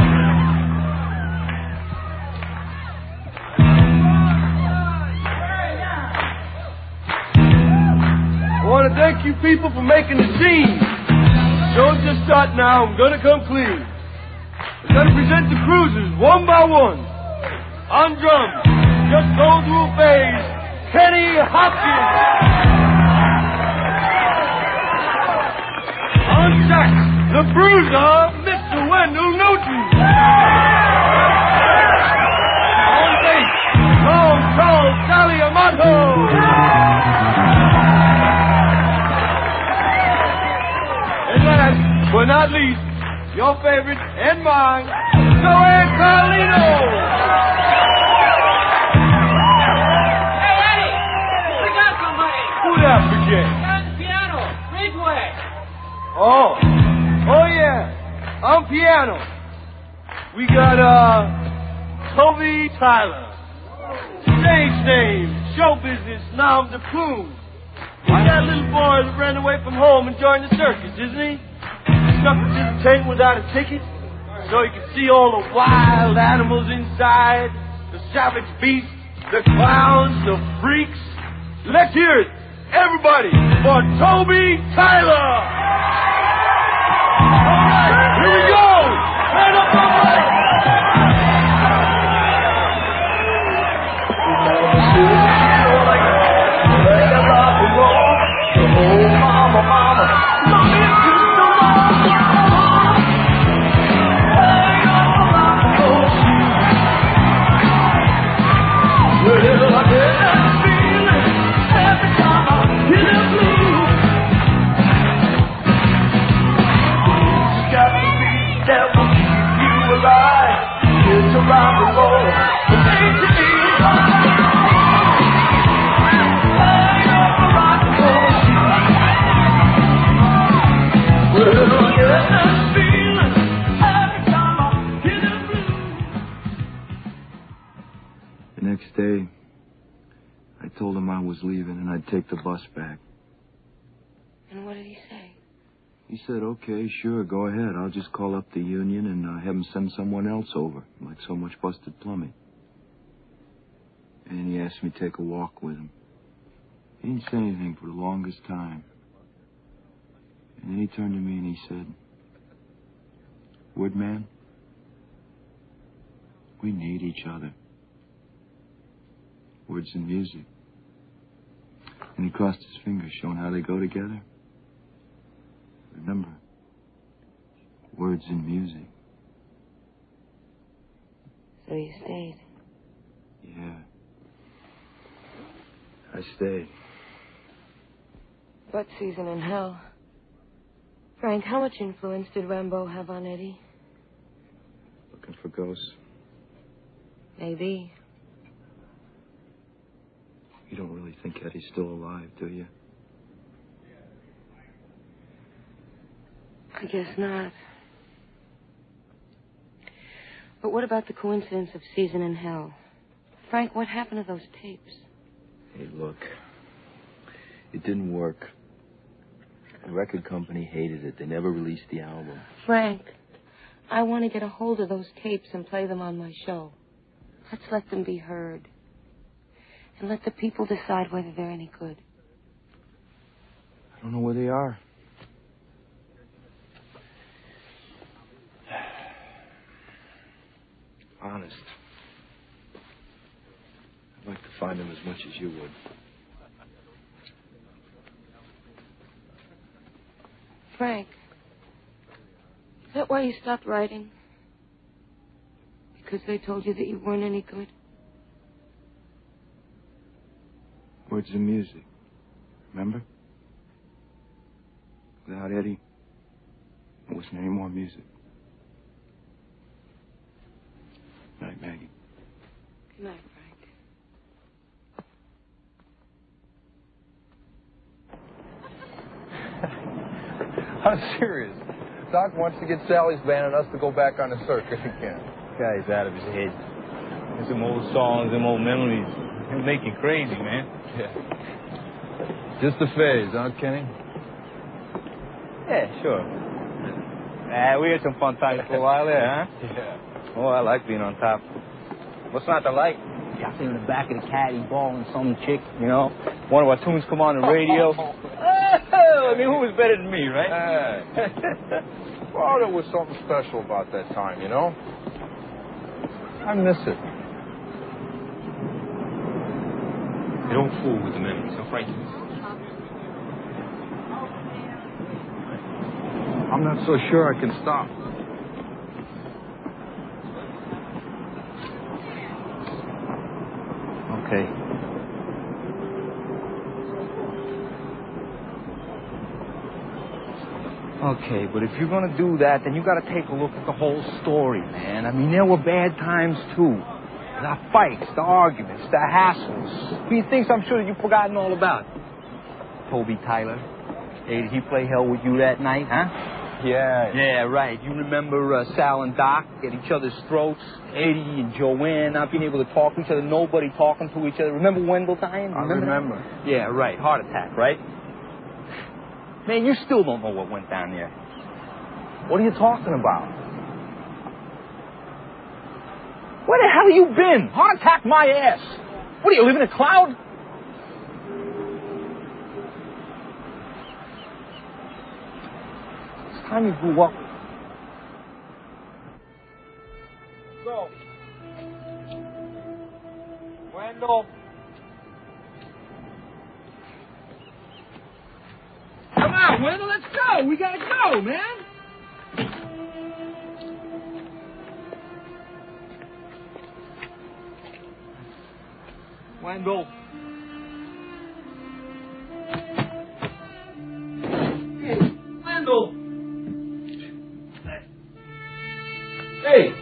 I want to thank you people for making the scene. Show's just starting now. I'm gonna come clean. I'm gonna present the cruisers one by one. On drums, just going through a phase, Kenny Hopkins. On sax, the bruiser, Mister Wendell Newton. On bass, Long Charles Sally Amato. And last but not least, your favorite and mine, Joanne Carlino. Hey, Eddie! We got somebody! Who that forget? On the piano, Ridgeway. Oh, oh yeah, on piano. We got, uh, Toby Tyler. Stage name, show business, nom de plume. He's that little boy that ran away from home and joined the circus, isn't he? Stuck to the tent without a ticket, so he could see all the wild animals inside, the savage beasts, the clowns, the freaks. Let's hear it, everybody, for Toby Tyler! All right, here we go! Stand up, all right! Mama, mama, well, I get that feeling every time I hear the blues. It's got to be that will keep you alive. It's around the world from A to E. Hang up a rock and roll. Well, I get that feeling every time I hear the blues. The next day, I told him I was leaving and I'd take the bus back. And what did he say? He said, okay, sure, go ahead. I'll just call up the union and uh, have him send someone else over, like so much busted plumbing. And he asked me to take a walk with him. He didn't say anything for the longest time. And then he turned to me and he said, Woodman, we need each other. Words and music. And he crossed his fingers, showing how they go together. Remember, words and music. So you stayed. Yeah. I stayed. Butt season in hell. Frank, how much influence did Rambo have on Eddie? Looking for ghosts. Maybe. You don't really think Eddie's still alive, do you? I guess not. But what about the coincidence of season in hell? Frank, what happened to those tapes? Hey, look. It didn't work. The record company hated it. They never released the album. Frank, I want to get a hold of those tapes and play them on my show. Let's let them be heard. And let the people decide whether they're any good. I don't know where they are. Honest. I'd like to find them as much as you would. Frank, is that why you stopped writing? Because they told you that you weren't any good? Words and music. Remember? Without Eddie, there wasn't any more music. Good night, Maggie. Good night, Frank. I'm serious. Doc wants to get Sally's band and us to go back on the circuit again. Guy's out of his head. There's some old songs, them old memories. It'll make you crazy, man. Yeah. Just a phase, huh, Kenny? Yeah, sure. Uh, we had some fun times for a while there, huh? Yeah. Oh, I like being on top. What's not to like? Yeah, I sit in the back of the caddy balling some chick, you know. One of our tunes come on the radio. Oh, I mean, who was better than me, right? Hey. Well, there was something special about that time, you know? I miss it. Hey, don't fool with the memories, huh, Frankie? I'm not so sure I can stop. Okay. Okay, but if you're gonna do that, then you gotta take a look at the whole story, man. I mean, there were bad times, too. The fights, the arguments, the hassles. These things I'm sure that you've forgotten all about. Toby Tyler. Hey, did he play hell with you that night, huh? Yeah. Yeah, right. You remember uh, Sal and Doc at each other's throats? Eddie and Joanne not being able to talk to each other, nobody talking to each other. Remember Wendell dying? I Remember remember. that? Yeah, right. Heart attack, right? Man, you still don't know what went down there. What are you talking about? Where the hell you been? Heart attack my ass. What, do you live in a cloud? It's time you grew up. Go. Wendell. Come on, Wendell, let's go. We gotta go, man. Wendell. Hey, Wendell. Hey.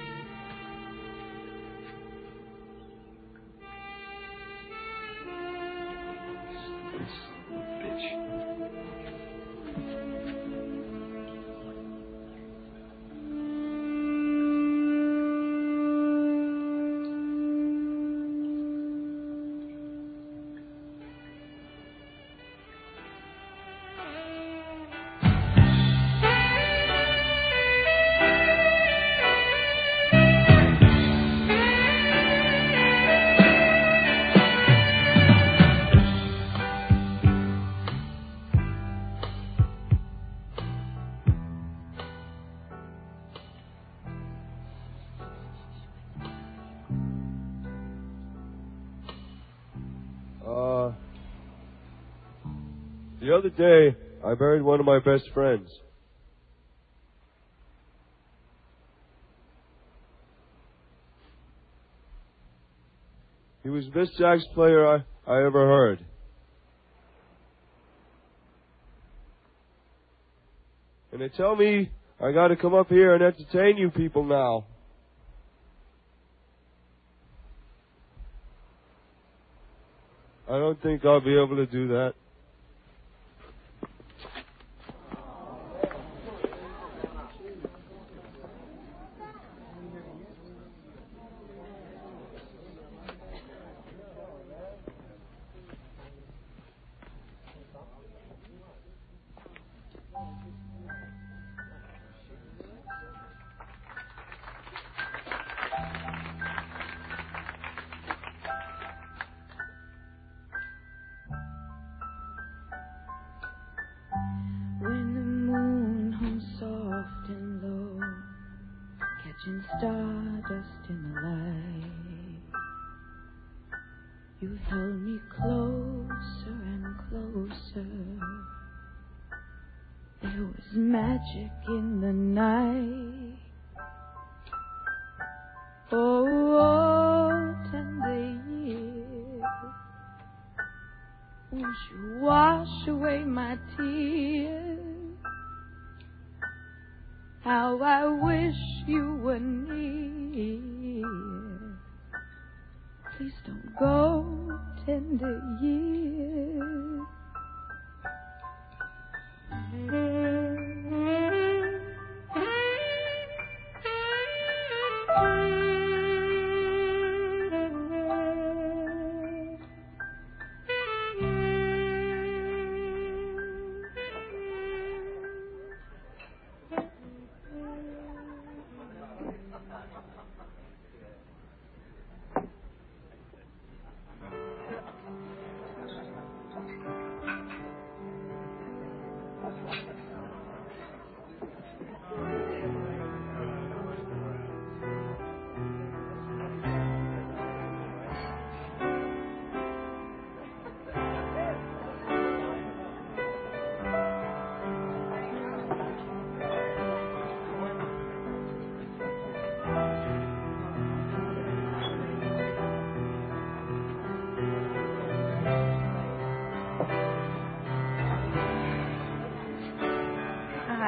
Uh, the other day, I buried one of my best friends. He was the best sax player I, I ever heard. And they tell me I gotta come up here and entertain you people now. I don't think I'll be able to do that. When the moon hung soft and low, catching stardust in the light, you held me closer and closer. There was magic in the night. Oh, oh tender years, won't you wash away my tears? How I wish you were near. Please don't go, tender years.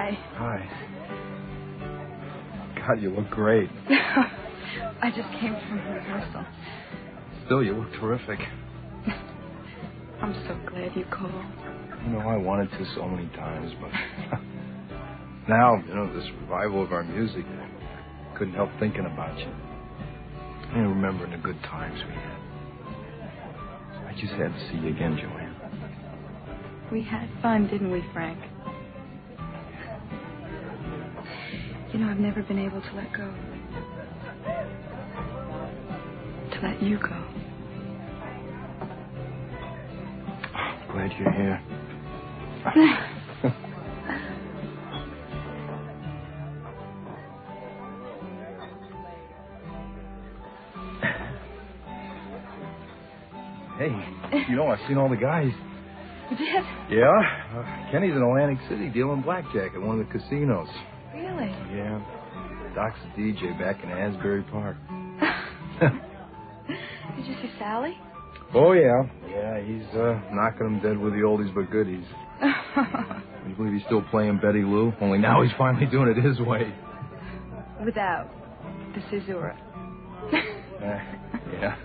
Hi. Hi. God, you look great. I just came from rehearsal. Still, you look terrific. I'm so glad you called. You know, I wanted to so many times, but now, you know, this revival of our music, I couldn't help thinking about you. And remembering the good times we had. I just had to see you again, Joanne. We had fun, didn't we, Frank? You know, I've never been able to let go. To let you go. I'm glad you're here. Hey, you know, I've seen all the guys. You did? Yeah? Uh, Kenny's in Atlantic City dealing blackjack at one of the casinos. Really? Yeah. Doc's a D J back in Asbury Park. Did you see Sally? Oh, yeah. Yeah, he's uh, knocking them dead with the oldies but goodies. Can you believe he's still playing Betty Lou? Only now he's finally doing it his way. Without the caesura. Uh, yeah.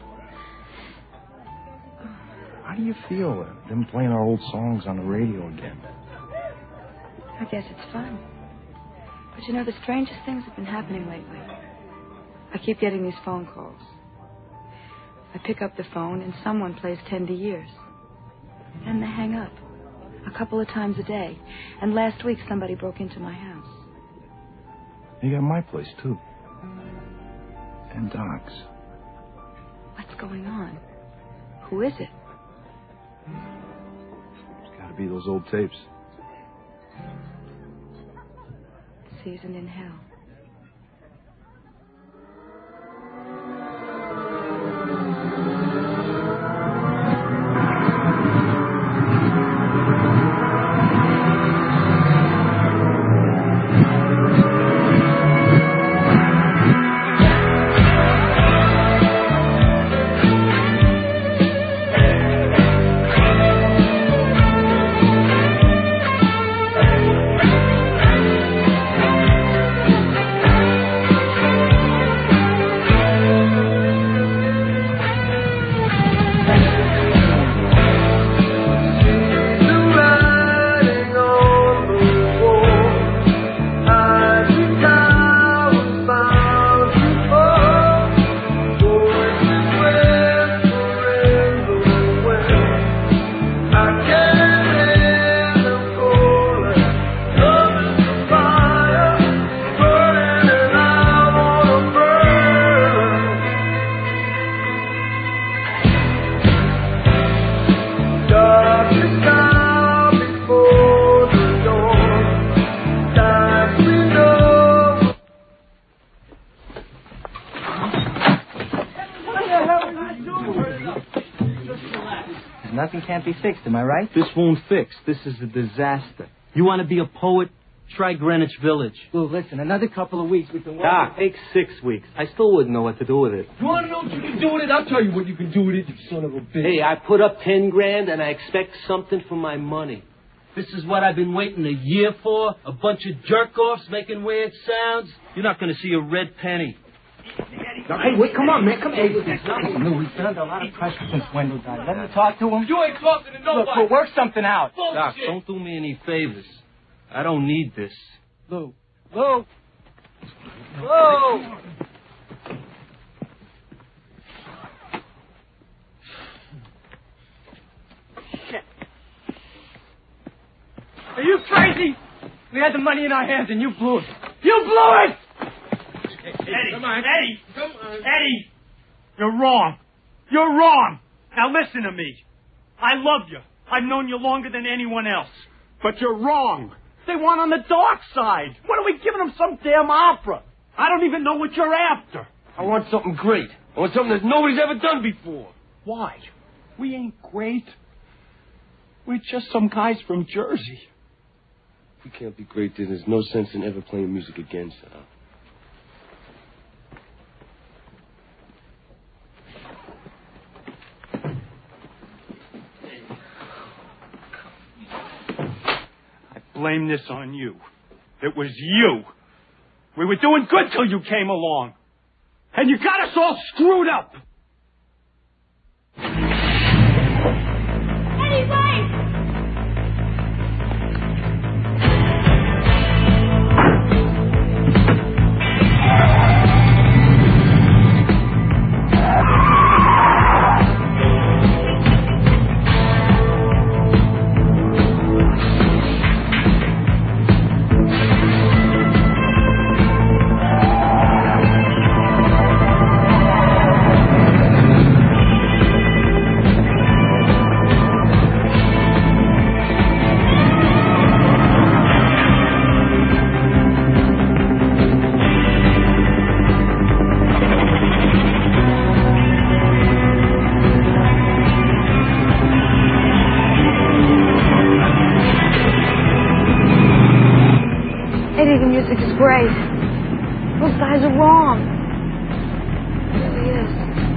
How do you feel, uh, them playing our old songs on the radio again? I guess it's fun. But you know, the strangest things have been happening lately. I keep getting these phone calls. I pick up the phone and someone plays Tender Years. And they hang up. A couple of times a day. And last week somebody broke into my house. You got my place, too. And Doc's. What's going on? Who is it? It's got to be those old tapes. Season in Hell. Nothing can't be fixed, am I right? This won't fix. This is a disaster. You want to be a poet? Try Greenwich Village. Lou, listen, another couple of weeks we can work. Doc, take six weeks. I still wouldn't know what to do with it. You want to know what you can do with it? I'll tell you what you can do with it, you son of a bitch. Hey, I put up ten grand and I expect something for my money. This is what I've been waiting a year for? A bunch of jerk-offs making weird sounds? You're not going to see a red penny. Now, hey, wait, come on, man. Come here. Listen, Lou, he's been under a lot of pressure since Wendell died. Let me talk to him. You ain't talking to nobody. Look, we'll work something out. Bullshit. Doc, don't do me any favors. I don't need this. Lou. Lou. Lou. Shit. Are you crazy? We had the money in our hands and you blew it. You blew it! Eddie, come on. Eddie, come on. Eddie, you're wrong. You're wrong. Now listen to me. I love you. I've known you longer than anyone else. But you're wrong. They want on the dark side. What are we giving them, some damn opera? I don't even know what you're after. I want something great. I want something that nobody's ever done before. Why? We ain't great. We're just some guys from Jersey. If we can't be great, then there's no sense in ever playing music again, Sal. blame this on you. It was you. We were doing good till you came along. And you got us all screwed up. Eddie, wait! Great. Those guys are wrong. It really is.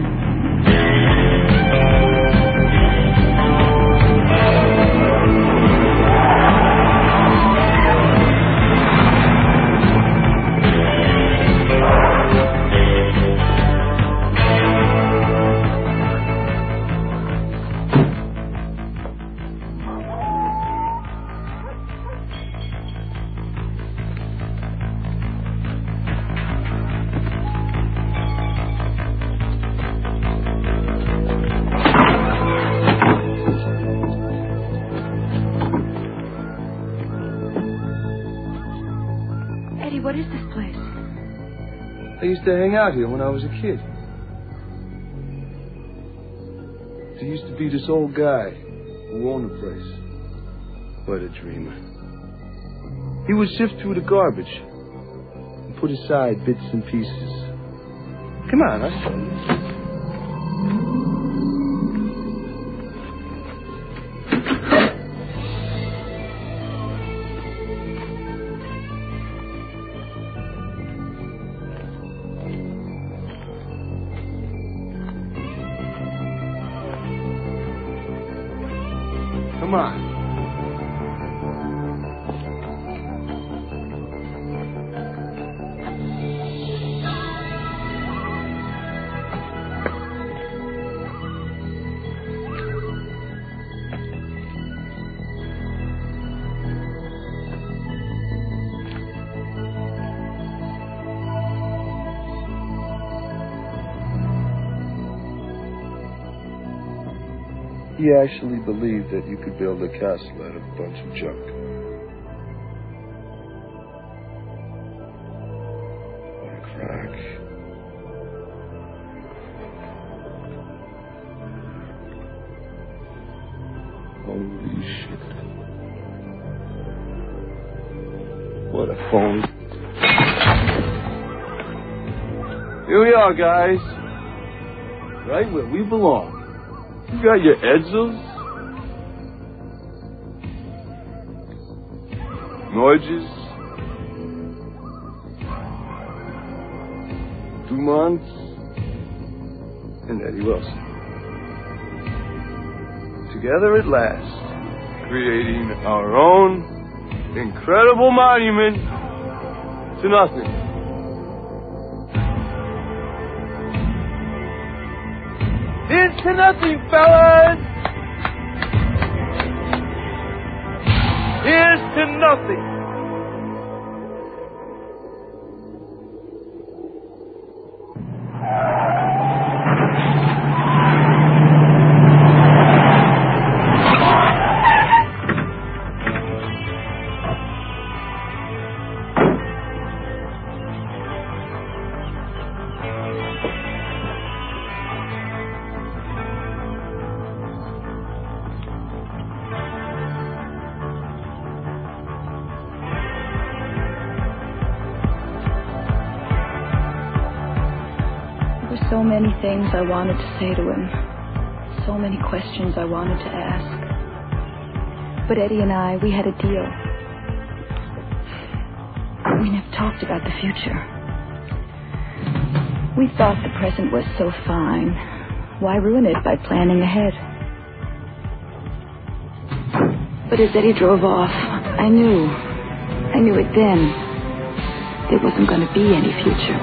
What is this place? I used to hang out here when I was a kid. There used to be this old guy who owned the place. What a dreamer. He would sift through the garbage and put aside bits and pieces. Come on, I'll show you. Come on. He actually believed that you could build a castle out of a bunch of junk. What a crack. Holy shit. What a phone. Here we are, guys. Right where we belong. You got your Edsels, Norges, Dumonts, and Eddie Wilson. Together at last, creating our own incredible monument to nothing. Here's to nothing, fellas! Here's to nothing! So many things I wanted to say to him. So many questions I wanted to ask. But Eddie and I, we had a deal. We never talked about the future. We thought the present was so fine. Why ruin it by planning ahead? But as Eddie drove off, I knew. I knew it then. There wasn't going to be any future.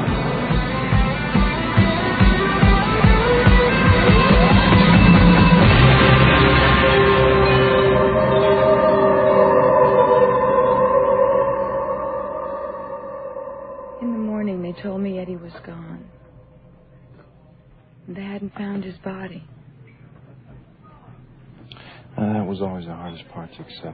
In the morning, they told me Eddie was gone. They hadn't found his body. Uh, that was always the hardest part to accept.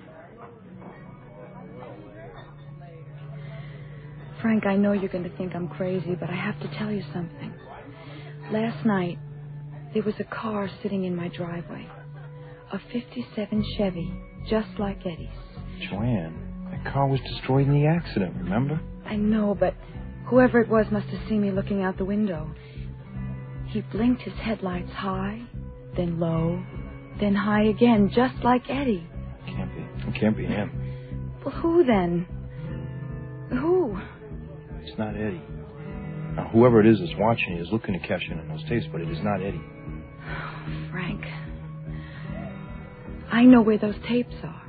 Frank, I know you're going to think I'm crazy, but I have to tell you something. Last night, there was a car sitting in my driveway. A fifty-seven Chevy, just like Eddie's. Joanne, that car was destroyed in the accident, remember? I know, but whoever it was must have seen me looking out the window. He blinked his headlights high, then low, then high again, just like Eddie. Can't be. It can't be him. Well, who then? Who? It's not Eddie. Now, whoever it is that's watching you is looking to cash in on those tapes, but it is not Eddie. Oh, Frank. I know where those tapes are.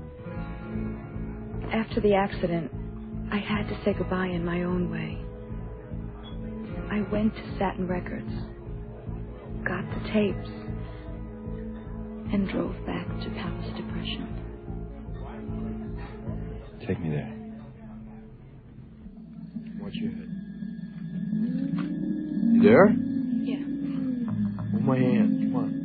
After the accident, I had to say goodbye in my own way. I went to Satin Records, got the tapes, and drove back to Palace Depression. Take me there. Watch your head. You there? Yeah. Hold my hand. Come on.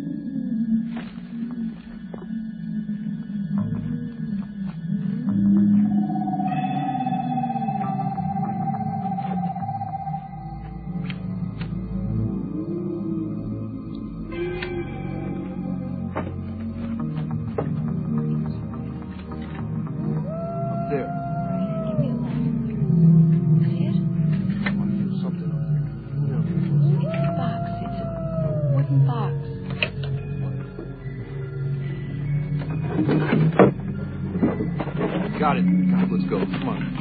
Got it. Got it. Let's go. Come on.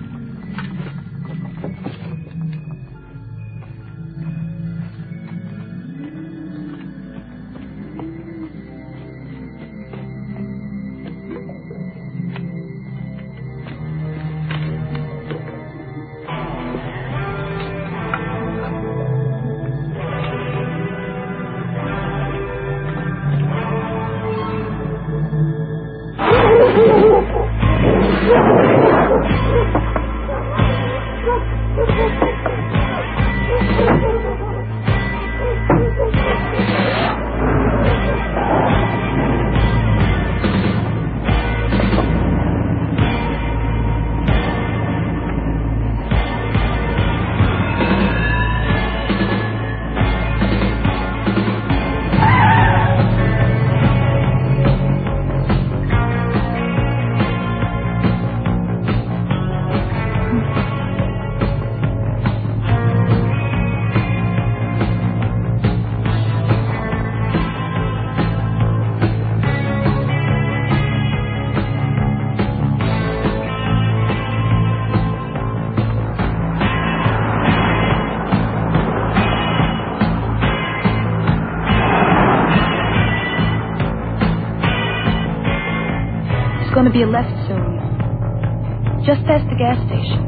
Going to be a left soon. Just past the gas station.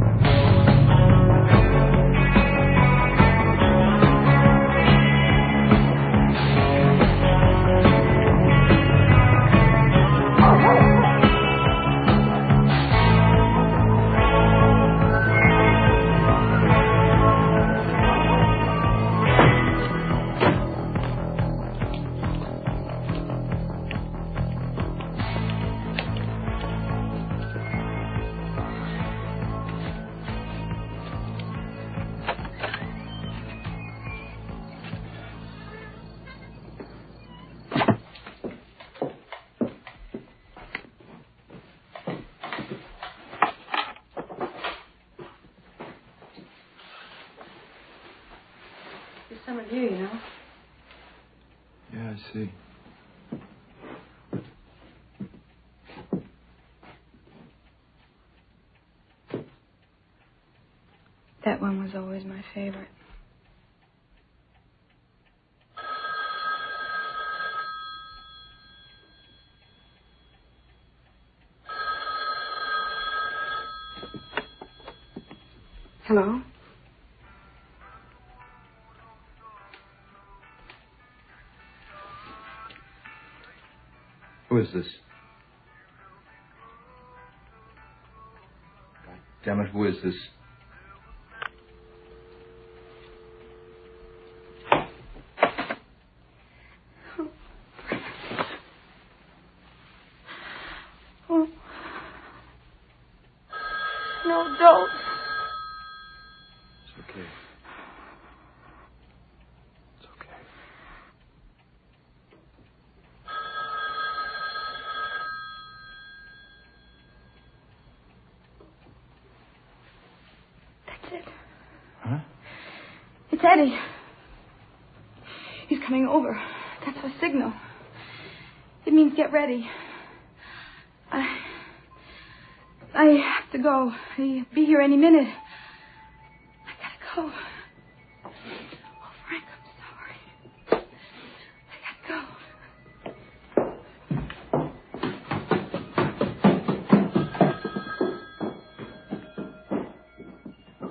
There's some of you, you know. Yeah, I see. That one was always my favorite. Hello? Who is this? God damn it, who is this? Oh. No, don't. It's okay. It's okay. That's it. Huh? It's Eddie. He's coming over. That's our signal. It means get ready. I... I have to go. He'll be here any minute. I gotta go. Oh, Frank, I'm sorry. I gotta go.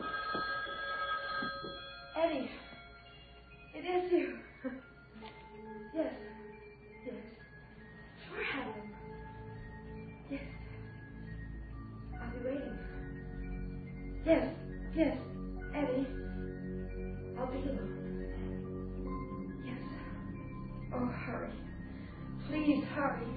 Eddie, it is you. Yes. Yes. Sure, Helen. Yes. I'll be waiting. Yes, yes, Eddie. I'll be alone. Yes. Oh, hurry. Please hurry.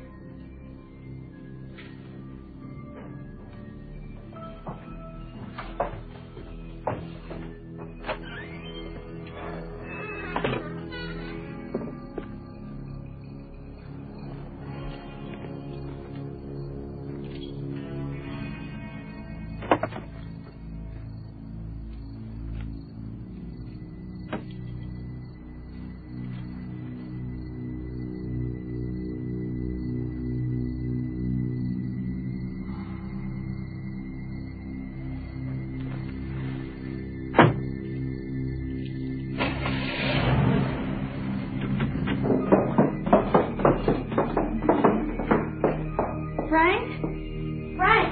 Frank? Frank!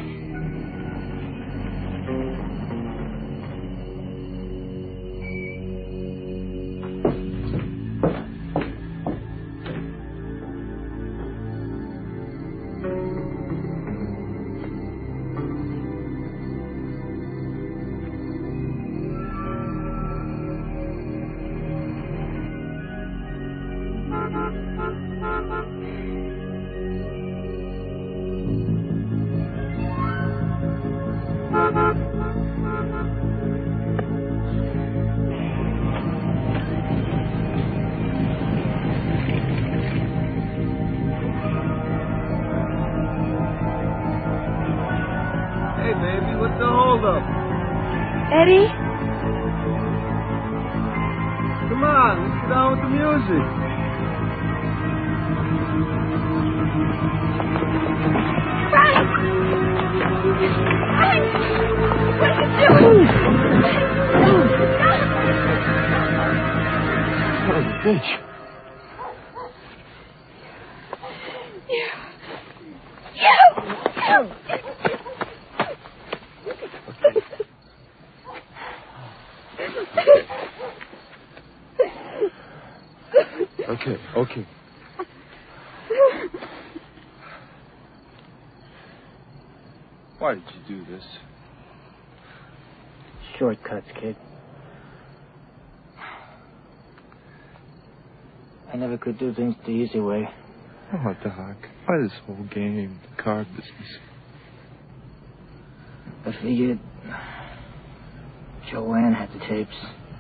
Hey, baby, what's the holdup? Eddie? Come on, let's get on with the music. Frank! Frank! What are you doing? Son of a bitch. You. You. Okay, okay. Why did you do this? Shortcuts, kid. I never could do things the easy way. Oh, Doc. Why this whole game, the card business? I figured Joanne had the tapes.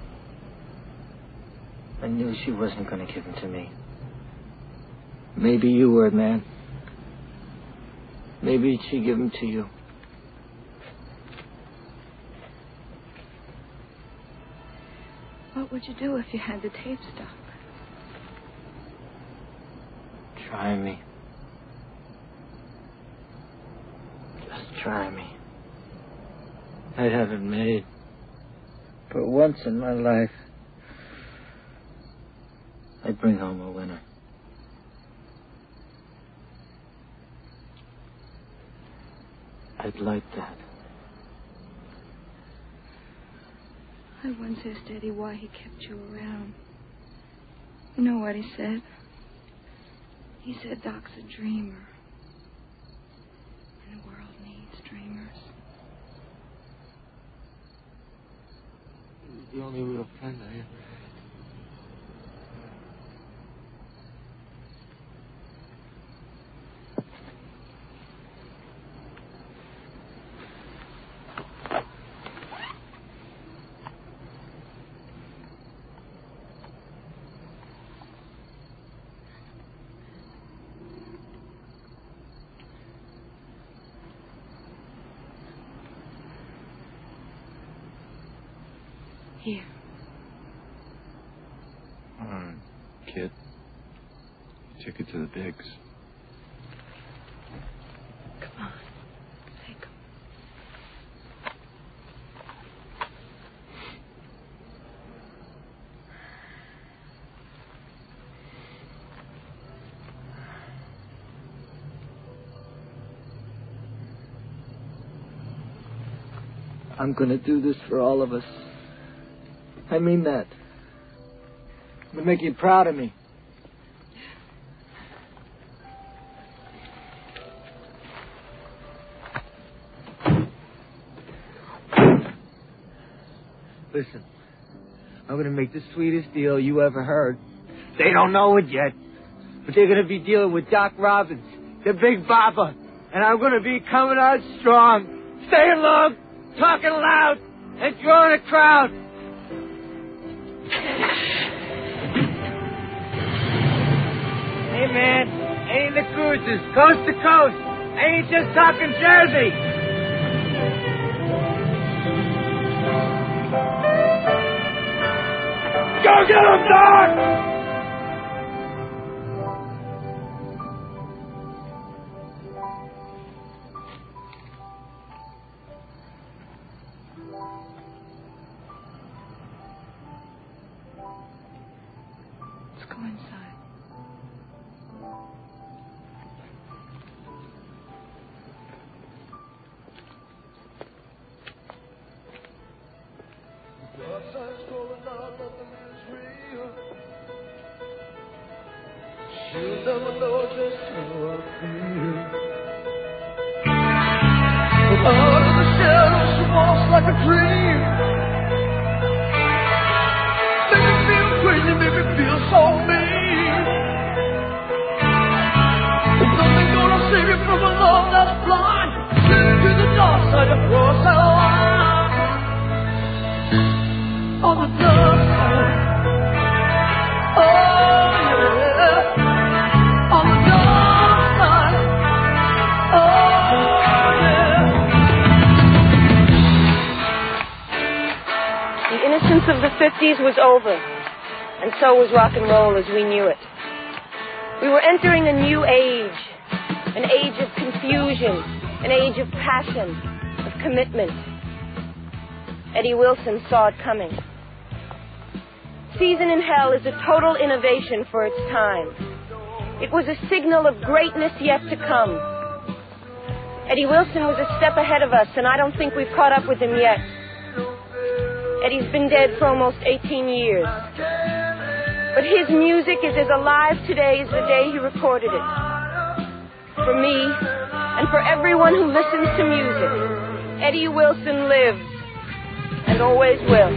I knew she wasn't going to give them to me. Maybe you were, man. Maybe she'd give them to you. What would you do if you had the tape stuck? Try me. Just try me. I'd have it made. For once in my life, I'd bring home a winner. I'd like that. I once asked Eddie why he kept you around. You know what he said? He said Doc's a dreamer. And the world needs dreamers. He was the only real friend I ever had. Here. All right, kid. Take it to the bigs. Come on. Take him. I'm gonna do this for all of us. I mean that. I'm gonna make you proud of me. Listen, I'm gonna make the sweetest deal you ever heard. They don't know it yet, but they're gonna be dealing with Doc Robbins, the Big Bopper, and I'm gonna be coming out strong, staying long, talking loud, and drawing a crowd. Hey, man, ain't the cruises, coast to coast. I ain't just talking Jersey. Go get him, Doc! Let's go inside. You'll never know just how I feel. But out of the shadows, she walks like a dream. Make me feel crazy, make me feel so mean. There's nothing gonna save you from a love that's blind. Slip to the dark side and cross that line. On the dark side. Oh, yeah. On the dark side. Oh, yeah. The innocence of the fifties was over, and so was rock and roll as we knew it. We were entering a new age, an age of confusion, an age of passion, of commitment. Eddie Wilson saw it coming. Season in Hell is a total innovation for its time. It was a signal of greatness yet to come. Eddie Wilson was a step ahead of us, and I don't think we've caught up with him yet. Eddie's been dead for almost eighteen years. But his music is as alive today as the day he recorded it. For me, and for everyone who listens to music, Eddie Wilson lives, and always will.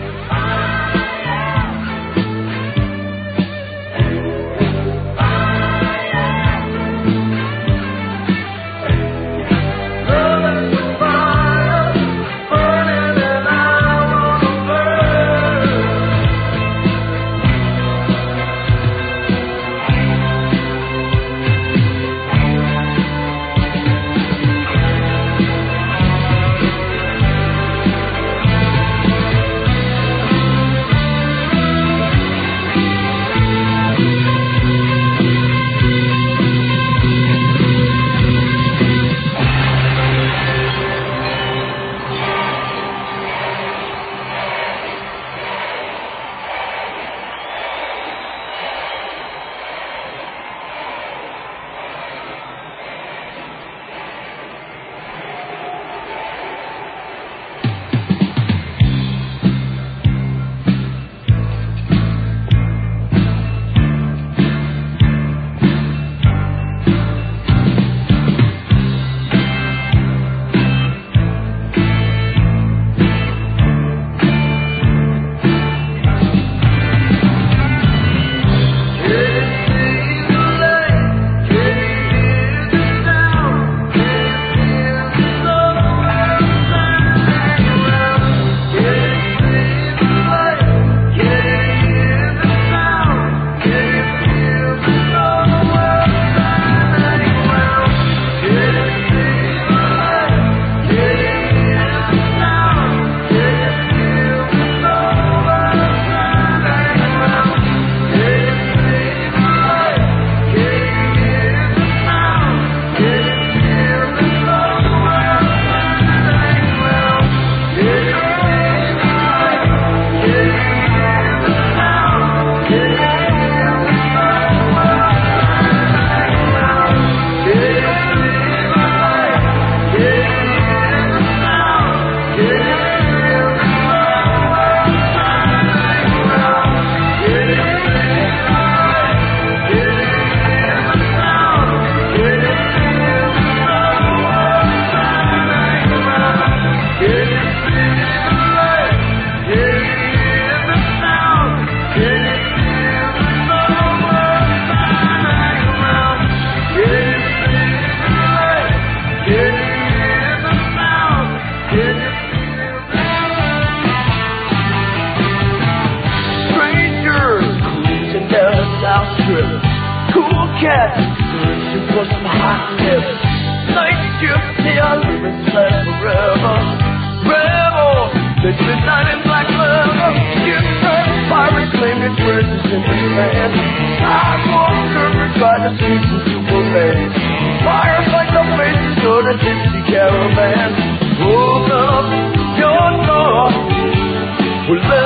memories last forever. Rebel, this midnight in black leather. Give turned pirates claim your treasures in the sand. Sidewalk servers by the streets of Superman. Fires like the faces of the gypsy caravan. Open up your door. We'll